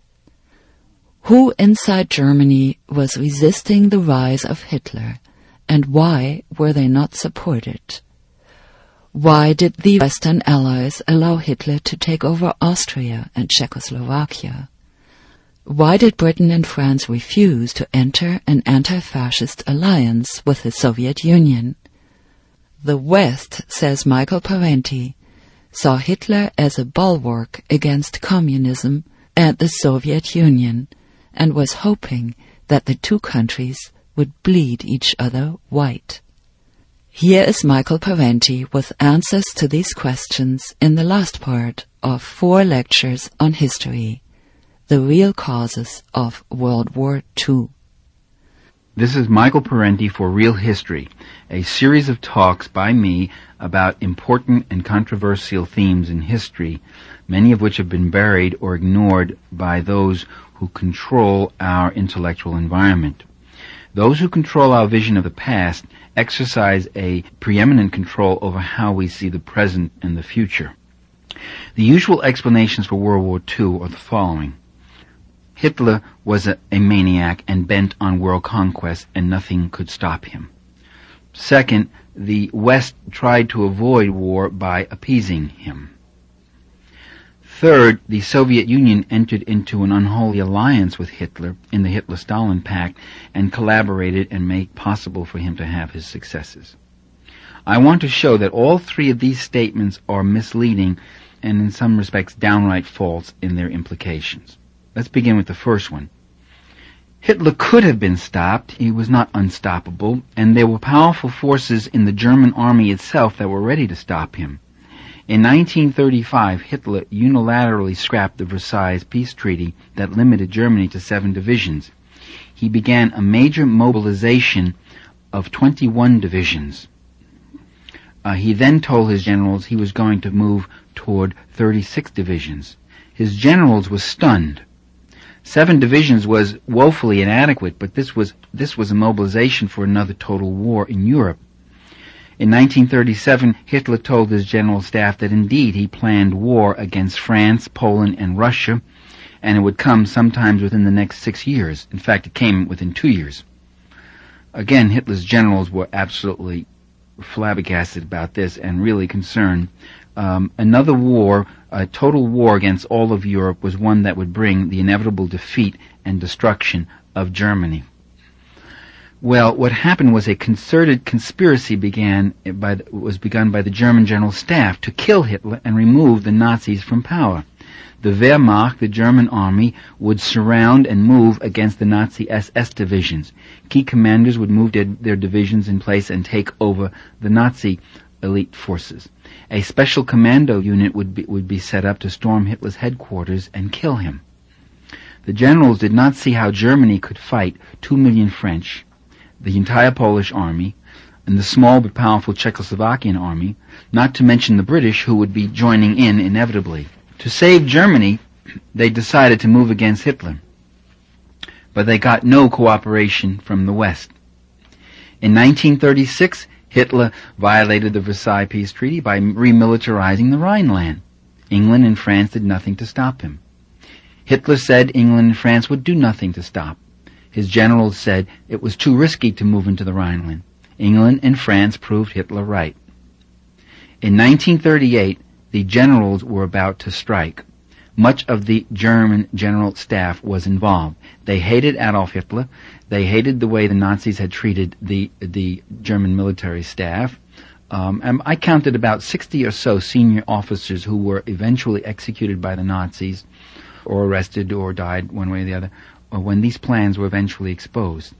Who inside Germany was resisting the rise of Hitler, and why were they not supported? Why did the Western Allies allow Hitler to take over Austria and Czechoslovakia? Why did Britain and France refuse to enter an anti-fascist alliance with the Soviet Union? The West, says Michael Parenti, saw Hitler as a bulwark against communism and the Soviet Union, and was hoping that the two countries would bleed each other white. Here is Michael Parenti with answers to these questions in the last part of four lectures on history, the real causes of World War Two. This is Michael Parenti for Real History, a series of talks by me about important and controversial themes in history, many of which have been buried or ignored by those who control our intellectual environment. Those who control our vision of the past exercise a preeminent control over how we see the present and the future. The usual explanations for World War Two are the following. Hitler was a, a maniac and bent on world conquest, and nothing could stop him. Second, the West tried to avoid war by appeasing him. Third, the Soviet Union entered into an unholy alliance with Hitler in the Hitler-Stalin Pact and collaborated and made possible for him to have his successes. I want to show that all three of these statements are misleading and in some respects downright false in their implications. Let's begin with the first one. Hitler could have been stopped. He was not unstoppable, and there were powerful forces in the German army itself that were ready to stop him. In nineteen thirty-five, Hitler unilaterally scrapped the Versailles Peace Treaty that limited Germany to seven divisions. He began a major mobilization of twenty-one divisions. Uh, he then told his generals he was going to move toward thirty-six divisions. His generals were stunned. Seven divisions was woefully inadequate, but this was this was a mobilization for another total war in Europe. In nineteen thirty-seven, Hitler told his general staff that indeed he planned war against France, Poland, and Russia, and it would come sometimes within the next six years. In fact, it came within two years. Again, Hitler's generals were absolutely flabbergasted about this and really concerned. Um, another war, a total war against all of Europe, was one that would bring the inevitable defeat and destruction of Germany. Well, what happened was a concerted conspiracy began by the, was begun by the German General Staff to kill Hitler and remove the Nazis from power. The Wehrmacht, the German army, would surround and move against the Nazi S S divisions. Key commanders would move their, their divisions in place and take over the Nazi elite forces. A special commando unit would be, would be set up to storm Hitler's headquarters and kill him. The generals did not see how Germany could fight two million French, the entire Polish army, and the small but powerful Czechoslovakian army, not to mention the British, who would be joining in inevitably. To save Germany, they decided to move against Hitler, but they got no cooperation from the West. In nineteen thirty-six, Hitler violated the Versailles Peace Treaty by remilitarizing the Rhineland. England and France did nothing to stop him. Hitler said England and France would do nothing to stop. His generals said it was too risky to move into the Rhineland. England and France proved Hitler right. In nineteen thirty-eight, the generals were about to strike. Much of the German general staff was involved. They hated Adolf Hitler. They hated the way the Nazis had treated the the German military staff. Um, and I counted about sixty or so senior officers who were eventually executed by the Nazis or arrested or died one way or the other when these plans were eventually exposed.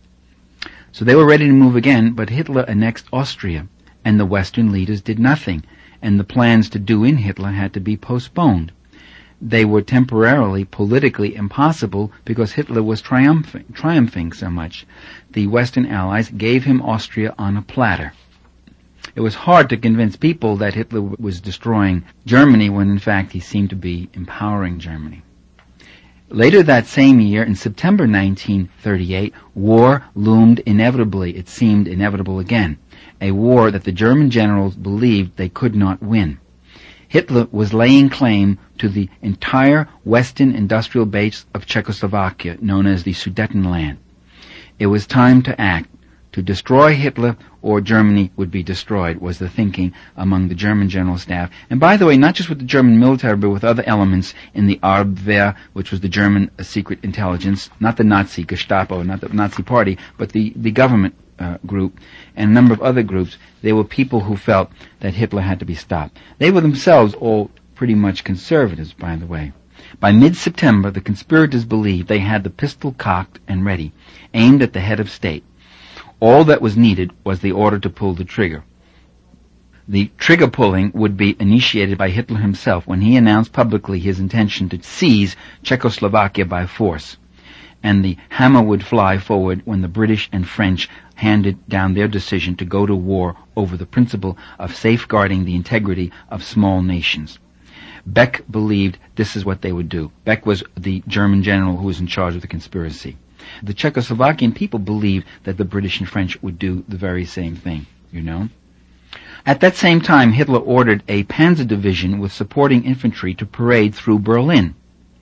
So they were ready to move again, but Hitler annexed Austria, and the Western leaders did nothing, and the plans to do in Hitler had to be postponed. They were temporarily politically impossible because Hitler was triumphing, triumphing so much. The Western Allies gave him Austria on a platter. It was hard to convince people that Hitler was destroying Germany when in fact he seemed to be empowering Germany. Later that same year, in September nineteen thirty-eight, war loomed inevitably. It seemed inevitable again. A war that the German generals believed they could not win. Hitler was laying claim to the entire western industrial base of Czechoslovakia, known as the Sudetenland. It was time to act. To destroy Hitler or Germany would be destroyed, was the thinking among the German general staff. And by the way, not just with the German military, but with other elements in the Abwehr, which was the German uh, secret intelligence, not the Nazi Gestapo, not the Nazi party, but the, the government uh, group, and a number of other groups. They were people who felt that Hitler had to be stopped. They were themselves all pretty much conservatives, by the way. By mid-September, the conspirators believed they had the pistol cocked and ready, aimed at the head of state. All that was needed was the order to pull the trigger. The trigger pulling would be initiated by Hitler himself when he announced publicly his intention to seize Czechoslovakia by force. And the hammer would fly forward when the British and French handed down their decision to go to war over the principle of safeguarding the integrity of small nations. Beck believed this is what they would do. Beck was the German general who was in charge of the conspiracy. The Czechoslovakian people believed that the British and French would do the very same thing, you know. At that same time, Hitler ordered a panzer division with supporting infantry to parade through Berlin.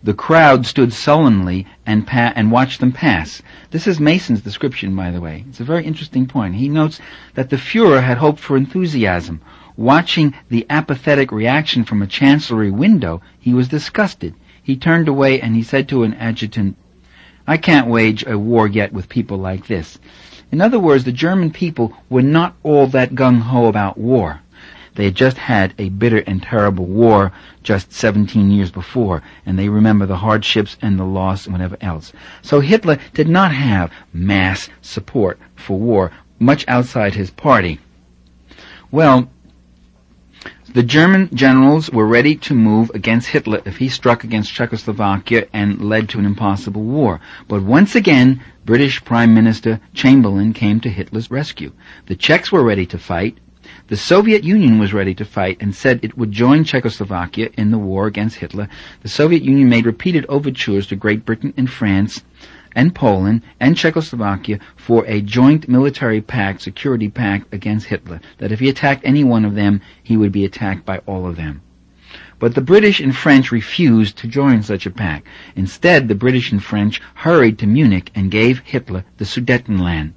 The crowd stood sullenly and pa- and watched them pass. This is Mason's description, by the way. It's a very interesting point. He notes that the Fuhrer had hoped for enthusiasm. Watching the apathetic reaction from a chancellery window, he was disgusted. He turned away and he said to an adjutant, "I can't wage a war yet with people like this." In other words, the German people were not all that gung-ho about war. They had just had a bitter and terrible war just seventeen years before, and they remember the hardships and the loss and whatever else. So Hitler did not have mass support for war, much outside his party. Well, the German generals were ready to move against Hitler if he struck against Czechoslovakia and led to an impossible war. But once again, British Prime Minister Chamberlain came to Hitler's rescue. The Czechs were ready to fight. The Soviet Union was ready to fight and said it would join Czechoslovakia in the war against Hitler. The Soviet Union made repeated overtures to Great Britain and France and Poland and Czechoslovakia for a joint military pact, security pact against Hitler, that if he attacked any one of them, he would be attacked by all of them. But the British and French refused to join such a pact. Instead, the British and French hurried to Munich and gave Hitler the Sudetenland.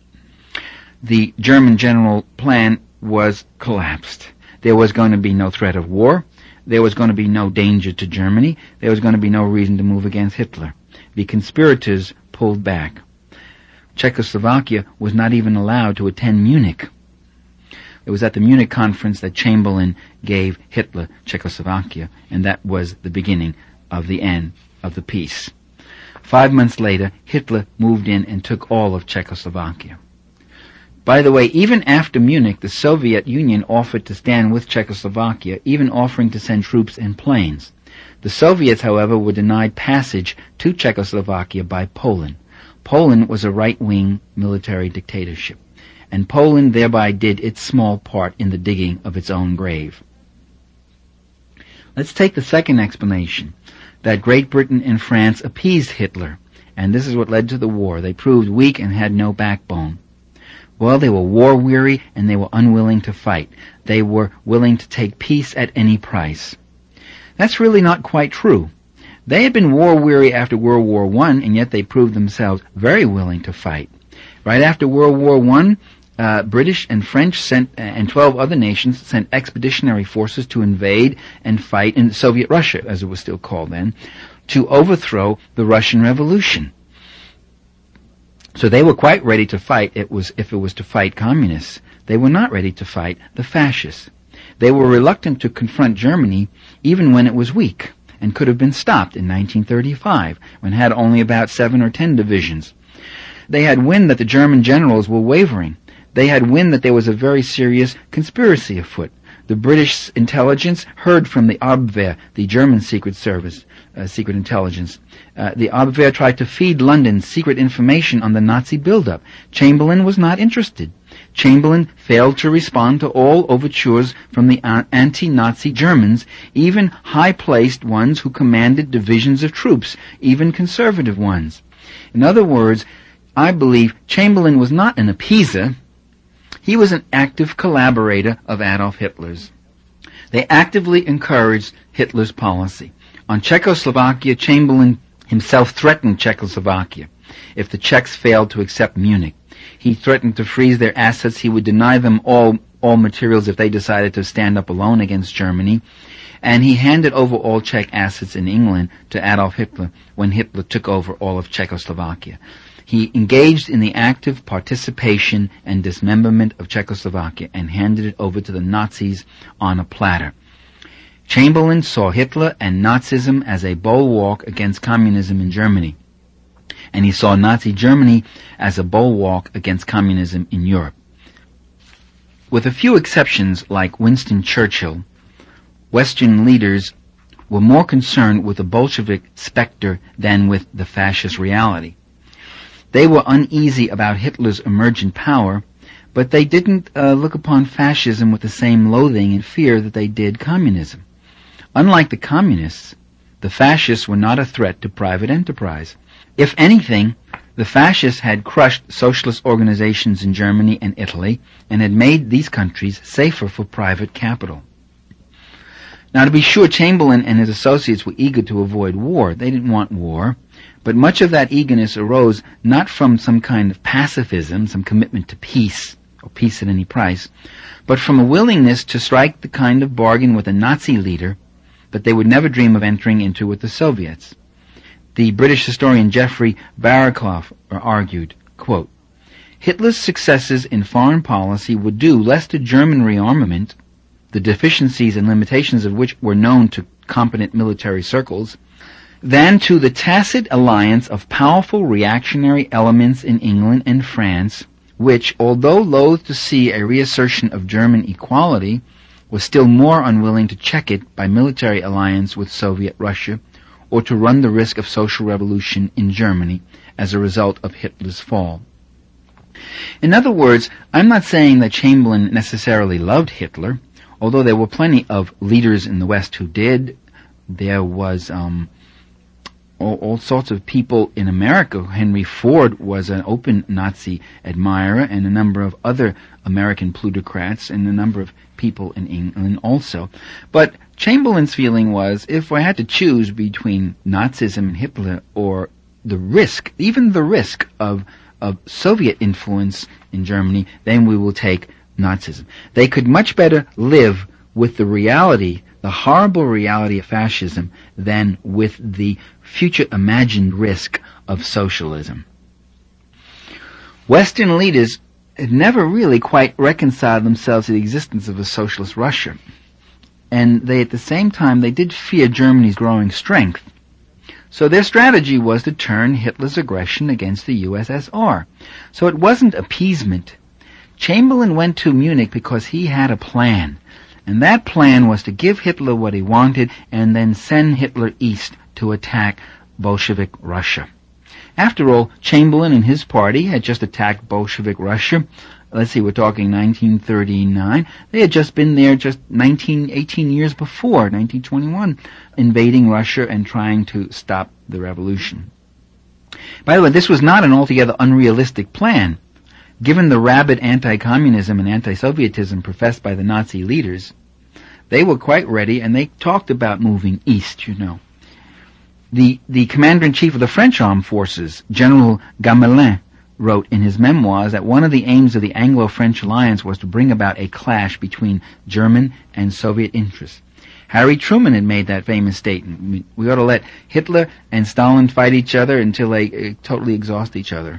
The German general plan was collapsed. There was going to be no threat of war. There was going to be no danger to Germany. There was going to be no reason to move against Hitler. The conspirators pulled back. Czechoslovakia was not even allowed to attend Munich. It was at the Munich conference that Chamberlain gave Hitler Czechoslovakia, and that was the beginning of the end of the peace. Five months later, Hitler moved in and took all of Czechoslovakia. By the way, even after Munich, the Soviet Union offered to stand with Czechoslovakia, even offering to send troops and planes. The Soviets, however, were denied passage to Czechoslovakia by Poland. Poland was a right-wing military dictatorship, and Poland thereby did its small part in the digging of its own grave. Let's take the second explanation, that Great Britain and France appeased Hitler, and this is what led to the war. They proved weak and had no backbone. Well, they were war-weary and they were unwilling to fight. They were willing to take peace at any price. That's really not quite true. They had been war-weary after World War One, and yet they proved themselves very willing to fight. Right after World War One, uh, British and French sent, uh, and twelve other nations sent expeditionary forces to invade and fight in Soviet Russia, as it was still called then, to overthrow the Russian Revolution. So they were quite ready to fight it was if it was to fight communists. They were not ready to fight the fascists. They were reluctant to confront Germany even when it was weak and could have been stopped in nineteen thirty-five when it had only about seven or ten divisions. They had wind that the German generals were wavering. They had wind that there was a very serious conspiracy afoot. The British intelligence heard from the Abwehr, the German secret service, uh, secret intelligence. Uh, the Abwehr tried to feed London secret information on the Nazi buildup. Chamberlain was not interested. Chamberlain failed to respond to all overtures from the anti-Nazi Germans, even high-placed ones who commanded divisions of troops, even conservative ones. In other words, I believe Chamberlain was not an appeaser. He was an active collaborator of Adolf Hitler's. They actively encouraged Hitler's policy. On Czechoslovakia, Chamberlain himself threatened Czechoslovakia if the Czechs failed to accept Munich. He threatened to freeze their assets. He would deny them all, all materials if they decided to stand up alone against Germany. And he handed over all Czech assets in England to Adolf Hitler when Hitler took over all of Czechoslovakia. He engaged in the active participation and dismemberment of Czechoslovakia and handed it over to the Nazis on a platter. Chamberlain saw Hitler and Nazism as a bulwark against communism in Germany, and he saw Nazi Germany as a bulwark against communism in Europe. With a few exceptions like Winston Churchill, Western leaders were more concerned with the Bolshevik specter than with the fascist reality. They were uneasy about Hitler's emergent power, but they didn't uh, look upon fascism with the same loathing and fear that they did communism. Unlike the communists, the fascists were not a threat to private enterprise. If anything, the fascists had crushed socialist organizations in Germany and Italy and had made these countries safer for private capital. Now, to be sure, Chamberlain and his associates were eager to avoid war. They didn't want war. But much of that eagerness arose not from some kind of pacifism, some commitment to peace, or peace at any price, but from a willingness to strike the kind of bargain with a Nazi leader that they would never dream of entering into with the Soviets. The British historian Geoffrey Barakoff argued, quote, Hitler's successes in foreign policy would do less to German rearmament, the deficiencies and limitations of which were known to competent military circles, than to the tacit alliance of powerful reactionary elements in England and France, which, although loath to see a reassertion of German equality, was still more unwilling to check it by military alliance with Soviet Russia, or to run the risk of social revolution in Germany as a result of Hitler's fall. In other words, I'm not saying that Chamberlain necessarily loved Hitler, although there were plenty of leaders in the West who did. There was um, all, all sorts of people in America. Henry Ford was an open Nazi admirer, and a number of other American plutocrats, and a number of people in England also. But Chamberlain's feeling was, if I had to choose between Nazism and Hitler, or the risk, even the risk of of Soviet influence in Germany, then we will take Nazism. They could much better live with the reality, the horrible reality of fascism, than with the future imagined risk of socialism. Western leaders had never really quite reconciled themselves to the existence of a socialist Russia. And they, at the same time, they did fear Germany's growing strength. So their strategy was to turn Hitler's aggression against the U S S R. So it wasn't appeasement. Chamberlain went to Munich because he had a plan. And that plan was to give Hitler what he wanted and then send Hitler east to attack Bolshevik Russia. After all, Chamberlain and his party had just attacked Bolshevik Russia. Let's see, we're talking nineteen thirty-nine. They had just been there just nineteen, eighteen years before, nineteen twenty-one, invading Russia and trying to stop the revolution. By the way, this was not an altogether unrealistic plan. Given the rabid anti-communism and anti-Sovietism professed by the Nazi leaders, they were quite ready, and they talked about moving east, you know. The, the commander-in-chief of the French armed forces, General Gamelin, wrote in his memoirs that one of the aims of the Anglo-French alliance was to bring about a clash between German and Soviet interests. Harry Truman had made that famous statement. We ought to let Hitler and Stalin fight each other until they uh, totally exhaust each other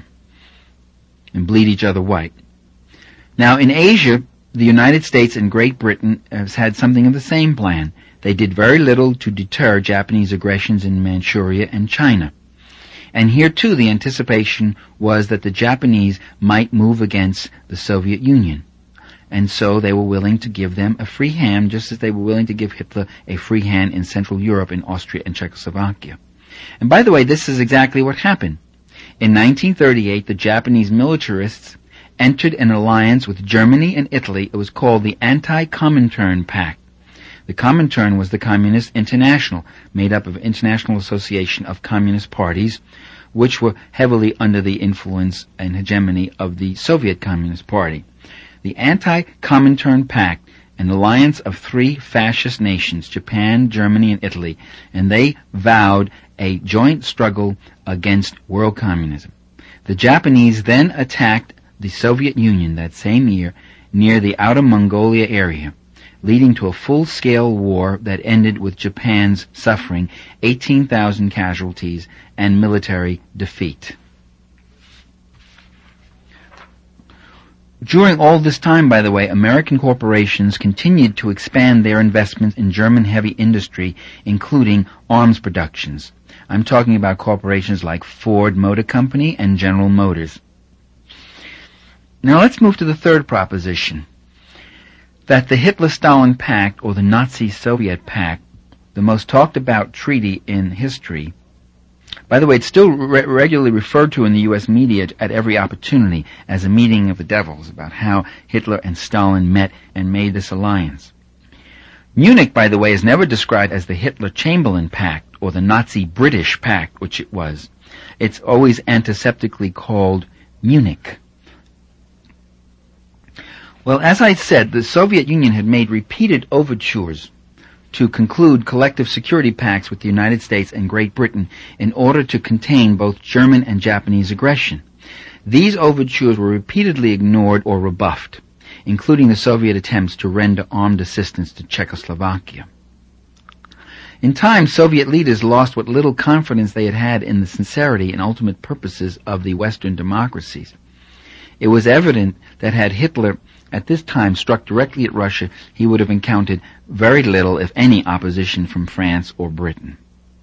and bleed each other white. Now, in Asia, the United States and Great Britain has had something of the same plan. They did very little to deter Japanese aggressions in Manchuria and China. And here, too, the anticipation was that the Japanese might move against the Soviet Union. And so they were willing to give them a free hand, just as they were willing to give Hitler a free hand in Central Europe, in Austria and Czechoslovakia. And by the way, this is exactly what happened. In nineteen thirty-eight, the Japanese militarists entered an alliance with Germany and Italy. It was called the Anti-Comintern Pact. The Comintern was the Communist International, made up of International Association of Communist Parties, which were heavily under the influence and hegemony of the Soviet Communist Party. The Anti-Comintern Pact, an alliance of three fascist nations, Japan, Germany, and Italy, and they vowed a joint struggle against world communism. The Japanese then attacked the Soviet Union that same year near the Outer Mongolia area, leading to a full-scale war that ended with Japan's suffering eighteen thousand casualties and military defeat. During all this time, by the way, American corporations continued to expand their investments in German heavy industry, including arms productions. I'm talking about corporations like Ford Motor Company and General Motors. Now let's move to the third proposition, that the Hitler-Stalin Pact, or the Nazi-Soviet Pact, the most talked about treaty in history. By the way, it's still re- regularly referred to in the U S media at every opportunity as a meeting of the devils, about how Hitler and Stalin met and made this alliance. Munich, by the way, is never described as the Hitler-Chamberlain Pact or the Nazi-British Pact, which it was. It's always antiseptically called Munich. Well, as I said, the Soviet Union had made repeated overtures to conclude collective security pacts with the United States and Great Britain in order to contain both German and Japanese aggression. These overtures were repeatedly ignored or rebuffed, including the Soviet attempts to render armed assistance to Czechoslovakia. In time, Soviet leaders lost what little confidence they had had in the sincerity and ultimate purposes of the Western democracies. It was evident that had Hitler at this time struck directly at Russia, he would have encountered very little, if any, opposition from France or Britain.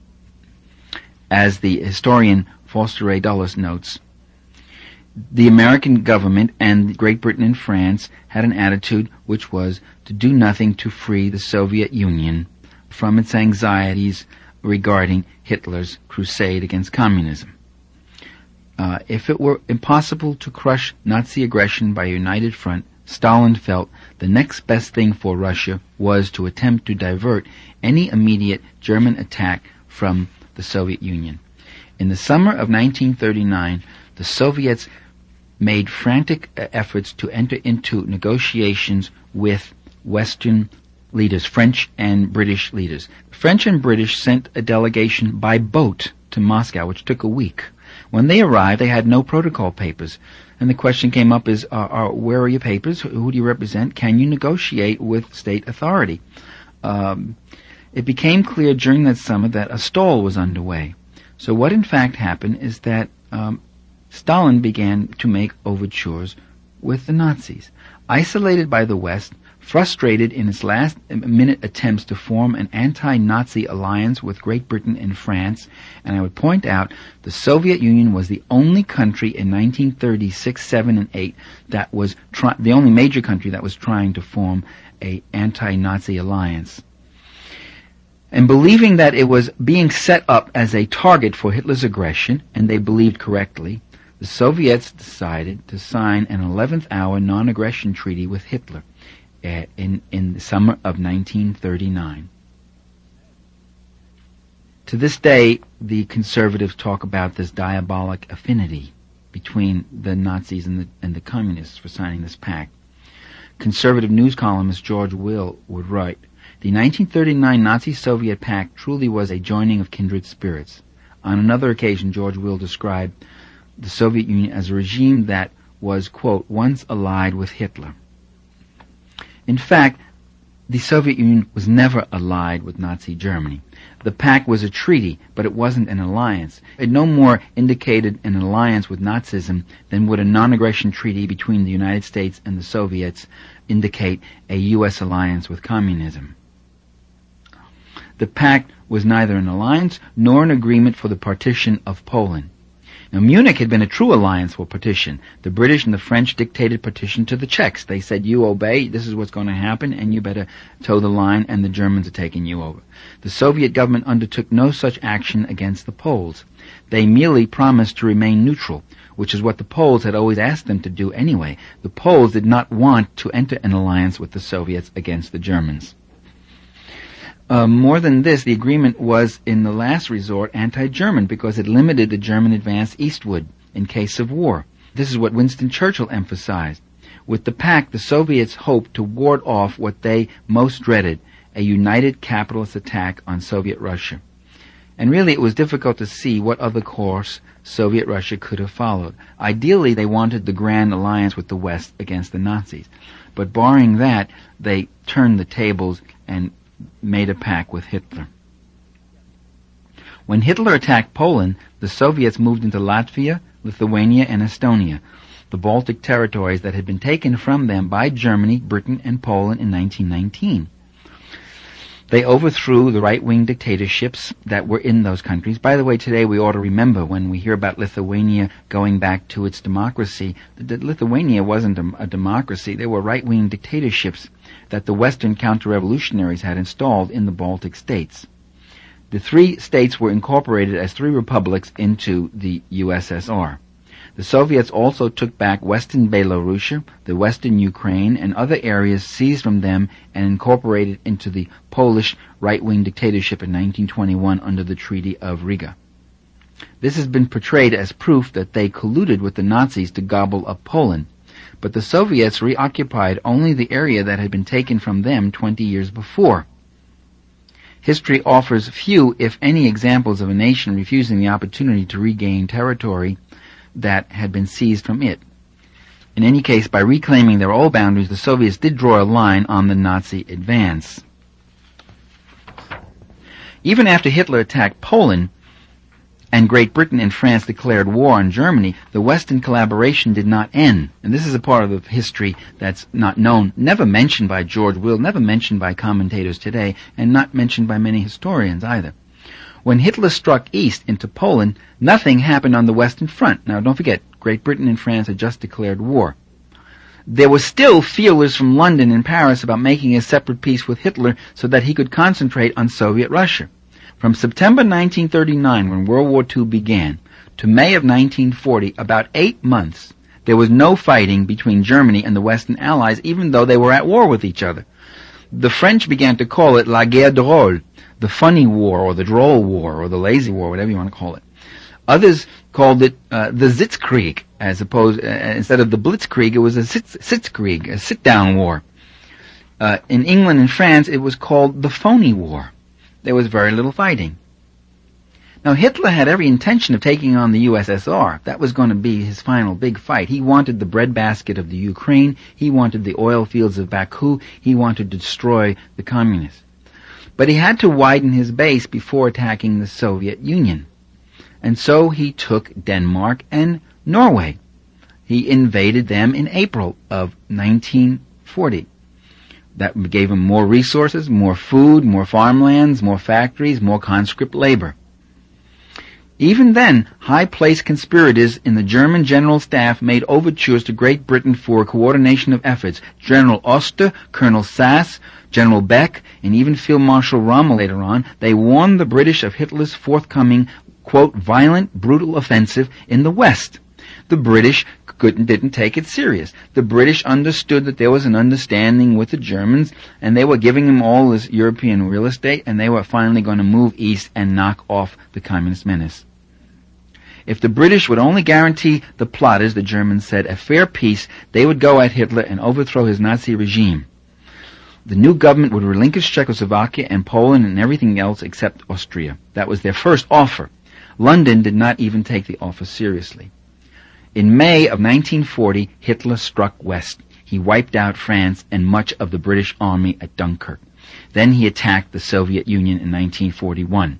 As the historian Foster A. Dulles notes, the American government and Great Britain and France had an attitude which was to do nothing to free the Soviet Union from its anxieties regarding Hitler's crusade against communism. Uh, if it were impossible to crush Nazi aggression by a united front, Stalin felt the next best thing for Russia was to attempt to divert any immediate German attack from the Soviet Union. In the summer of nineteen thirty-nine, the Soviets made frantic efforts to enter into negotiations with Western leaders, French and British leaders. French and British sent a delegation by boat to Moscow, which took a week. When they arrived, they had no protocol papers. And the question came up is, uh, uh, where are your papers? Who do you represent? Can you negotiate with state authority? Um, it became clear during that summer that a stall was underway. So what in fact happened is that um, Stalin began to make overtures with the Nazis. Isolated by the West, frustrated in its last-minute attempts to form an anti-Nazi alliance with Great Britain and France, and I would point out the Soviet Union was the only country in nineteen thirty-six, seven, and eight that was try- the only major country that was trying to form a anti-Nazi alliance. And believing that it was being set up as a target for Hitler's aggression, and they believed correctly, the Soviets decided to sign an eleventh hour non-aggression treaty with Hitler in, in the summer of nineteen thirty-nine. To this day, the conservatives talk about this diabolic affinity between the Nazis and the, and the communists for signing this pact. Conservative news columnist George Will would write, "The nineteen thirty-nine Nazi-Soviet pact truly was a joining of kindred spirits." On another occasion, George Will described the Soviet Union as a regime that was, quote, once allied with Hitler. In fact, the Soviet Union was never allied with Nazi Germany. The pact was a treaty, but it wasn't an alliance. It no more indicated an alliance with Nazism than would a non-aggression treaty between the United States and the Soviets indicate a U S alliance with communism. The pact was neither an alliance nor an agreement for the partition of Poland. Now, Munich had been a true alliance for partition. The British and the French dictated partition to the Czechs. They said, you obey, this is what's going to happen, and you better toe the line, and the Germans are taking you over. The Soviet government undertook no such action against the Poles. They merely promised to remain neutral, which is what the Poles had always asked them to do anyway. The Poles did not want to enter an alliance with the Soviets against the Germans. Uh, more than this, the agreement was, in the last resort, anti-German because it limited the German advance eastward in case of war. This is what Winston Churchill emphasized. With the pact, the Soviets hoped to ward off what they most dreaded, a united capitalist attack on Soviet Russia. And really, it was difficult to see what other course Soviet Russia could have followed. Ideally, they wanted the grand alliance with the West against the Nazis. But barring that, they turned the tables and made a pact with Hitler. When Hitler attacked Poland, the Soviets moved into Latvia, Lithuania, and Estonia, the Baltic territories that had been taken from them by Germany, Britain, and Poland in nineteen nineteen. They overthrew the right-wing dictatorships that were in those countries. By the way, today we ought to remember when we hear about Lithuania going back to its democracy, that Lithuania wasn't a, a democracy. They were right-wing dictatorships that the Western counter-revolutionaries had installed in the Baltic states. The three states were incorporated as three republics into the U S S R. The Soviets also took back Western Belarus, the Western Ukraine, and other areas seized from them and incorporated into the Polish right-wing dictatorship in nineteen twenty-one under the Treaty of Riga. This has been portrayed as proof that they colluded with the Nazis to gobble up Poland, but the Soviets reoccupied only the area that had been taken from them twenty years before. History offers few, if any, examples of a nation refusing the opportunity to regain territory that had been seized from it. In any case, by reclaiming their old boundaries, the Soviets did draw a line on the Nazi advance. Even after Hitler attacked Poland, and Great Britain and France declared war on Germany, the Western collaboration did not end. And this is a part of the history that's not known, never mentioned by George Will, never mentioned by commentators today, and not mentioned by many historians either. When Hitler struck east into Poland, nothing happened on the Western Front. Now, don't forget, Great Britain and France had just declared war. There were still feelers from London and Paris about making a separate peace with Hitler so that he could concentrate on Soviet Russia. From September nineteen thirty-nine, when World War Two began, to May of nineteen forty, about eight months, there was no fighting between Germany and the Western Allies, even though they were at war with each other. The French began to call it la guerre drôle, the funny war, or the droll war, or the lazy war, whatever you want to call it. Others called it uh, the Sitzkrieg, as opposed uh, instead of the Blitzkrieg, it was a Sitz, Sitzkrieg, a sit-down war. Uh, in England and France, it was called the phony war. There was very little fighting. Now, Hitler had every intention of taking on the U S S R. That was going to be his final big fight. He wanted the breadbasket of the Ukraine. He wanted the oil fields of Baku. He wanted to destroy the communists. But he had to widen his base before attacking the Soviet Union. And so he took Denmark and Norway. He invaded them in April of nineteen forty. That gave him more resources, more food, more farmlands, more factories, more conscript labor. Even then, high-placed conspirators in the German general staff made overtures to Great Britain for coordination of efforts. General Oster, Colonel Sass, General Beck, and even Field Marshal Rommel later on, they warned the British of Hitler's forthcoming, quote, violent, brutal offensive in the West. The British couldn't, didn't take it serious. The British understood that there was an understanding with the Germans, and they were giving them all this European real estate, and they were finally going to move east and knock off the communist menace. If the British would only guarantee the plotters, the Germans said, a fair peace, they would go at Hitler and overthrow his Nazi regime. The new government would relinquish Czechoslovakia and Poland and everything else except Austria. That was their first offer. London did not even take the offer seriously. In May of nineteen forty, Hitler struck west. He wiped out France and much of the British army at Dunkirk. Then he attacked the Soviet Union in nineteen forty-one.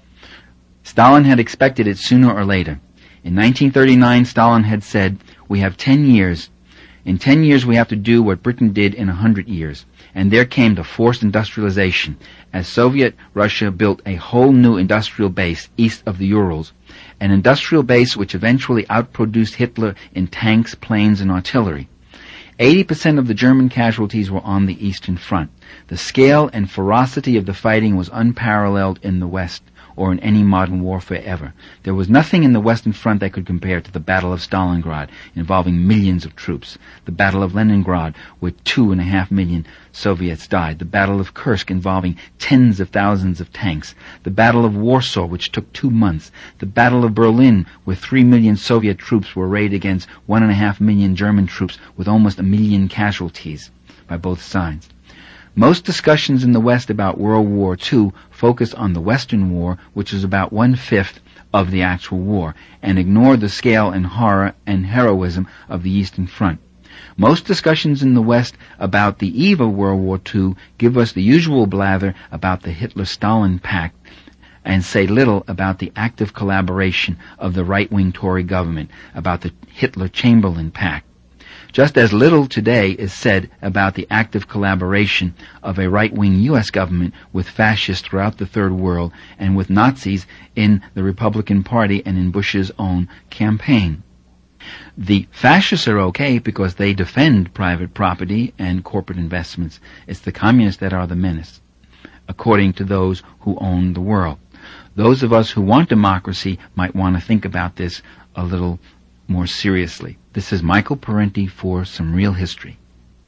Stalin had expected it sooner or later. In nineteen thirty-nine, Stalin had said, "We have ten years. In ten years we have to do what Britain did in a hundred years." And there came the forced industrialization, as Soviet Russia built a whole new industrial base east of the Urals, an industrial base which eventually outproduced Hitler in tanks, planes, and artillery. Eighty percent of the German casualties were on the Eastern Front. The scale and ferocity of the fighting was unparalleled in the West, or in any modern warfare ever. There was nothing in the Western Front that could compare to the Battle of Stalingrad, involving millions of troops, the Battle of Leningrad, where two and a half million Soviets died, the Battle of Kursk, involving tens of thousands of tanks, the Battle of Warsaw, which took two months, the Battle of Berlin, where three million Soviet troops were arrayed against one and a half million German troops, with almost a million casualties by both sides. Most discussions in the West about World War Two focused on the Western War, which is about one-fifth of the actual war, and ignored the scale and horror and heroism of the Eastern Front. Most discussions in the West about the eve of World War Two give us the usual blather about the Hitler-Stalin pact and say little about the active collaboration of the right-wing Tory government, about the Hitler-Chamberlain pact. Just as little today is said about the active collaboration of a right-wing U S government with fascists throughout the Third World and with Nazis in the Republican Party and in Bush's own campaign. The fascists are okay because they defend private property and corporate investments. It's the communists that are the menace, according to those who own the world. Those of us who want democracy might want to think about this a little more seriously. This is Michael Parenti for Some Real History.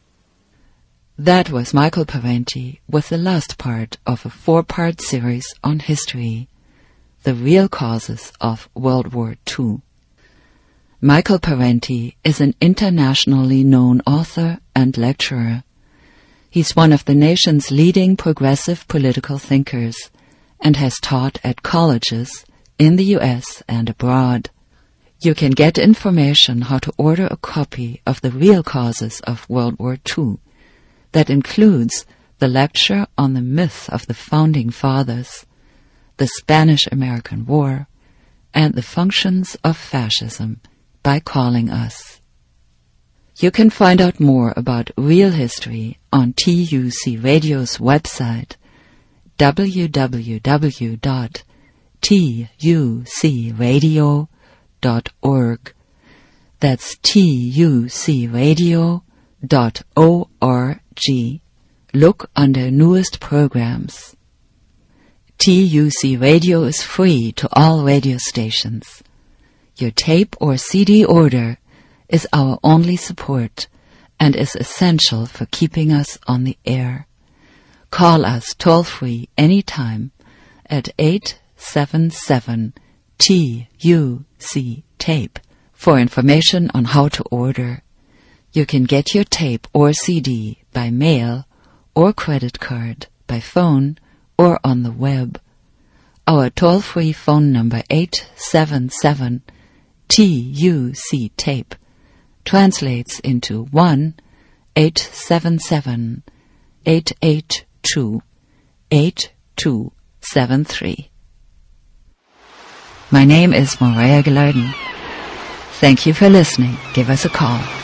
That was Michael Parenti with the last part of a four-part series on history, the real causes of World War Two. Michael Parenti is an internationally known author and lecturer. He's one of the nation's leading progressive political thinkers and has taught at colleges in the U S and abroad. You can get information how to order a copy of The Real Causes of World War Two. That includes the lecture on the myth of the Founding Fathers, the Spanish-American War, and the functions of fascism by calling us. You can find out more about Real History on T U C Radio's website, w w w dot t u c radio dot org. That's t u c radio dot org. Look under newest programs. T U C Radio is free to all radio stations. Your tape or C D order is our only support and is essential for keeping us on the air. Call us toll-free anytime at eight seven seven T U C tape for information on how to order. You can get your tape or C D by mail or credit card, by phone or on the web. Our toll-free phone number eight seven seven T U C tape translates into one eight seven seven eight eight two eight two seven three. My name is Maria Gilardin. Thank you for listening. Give us a call.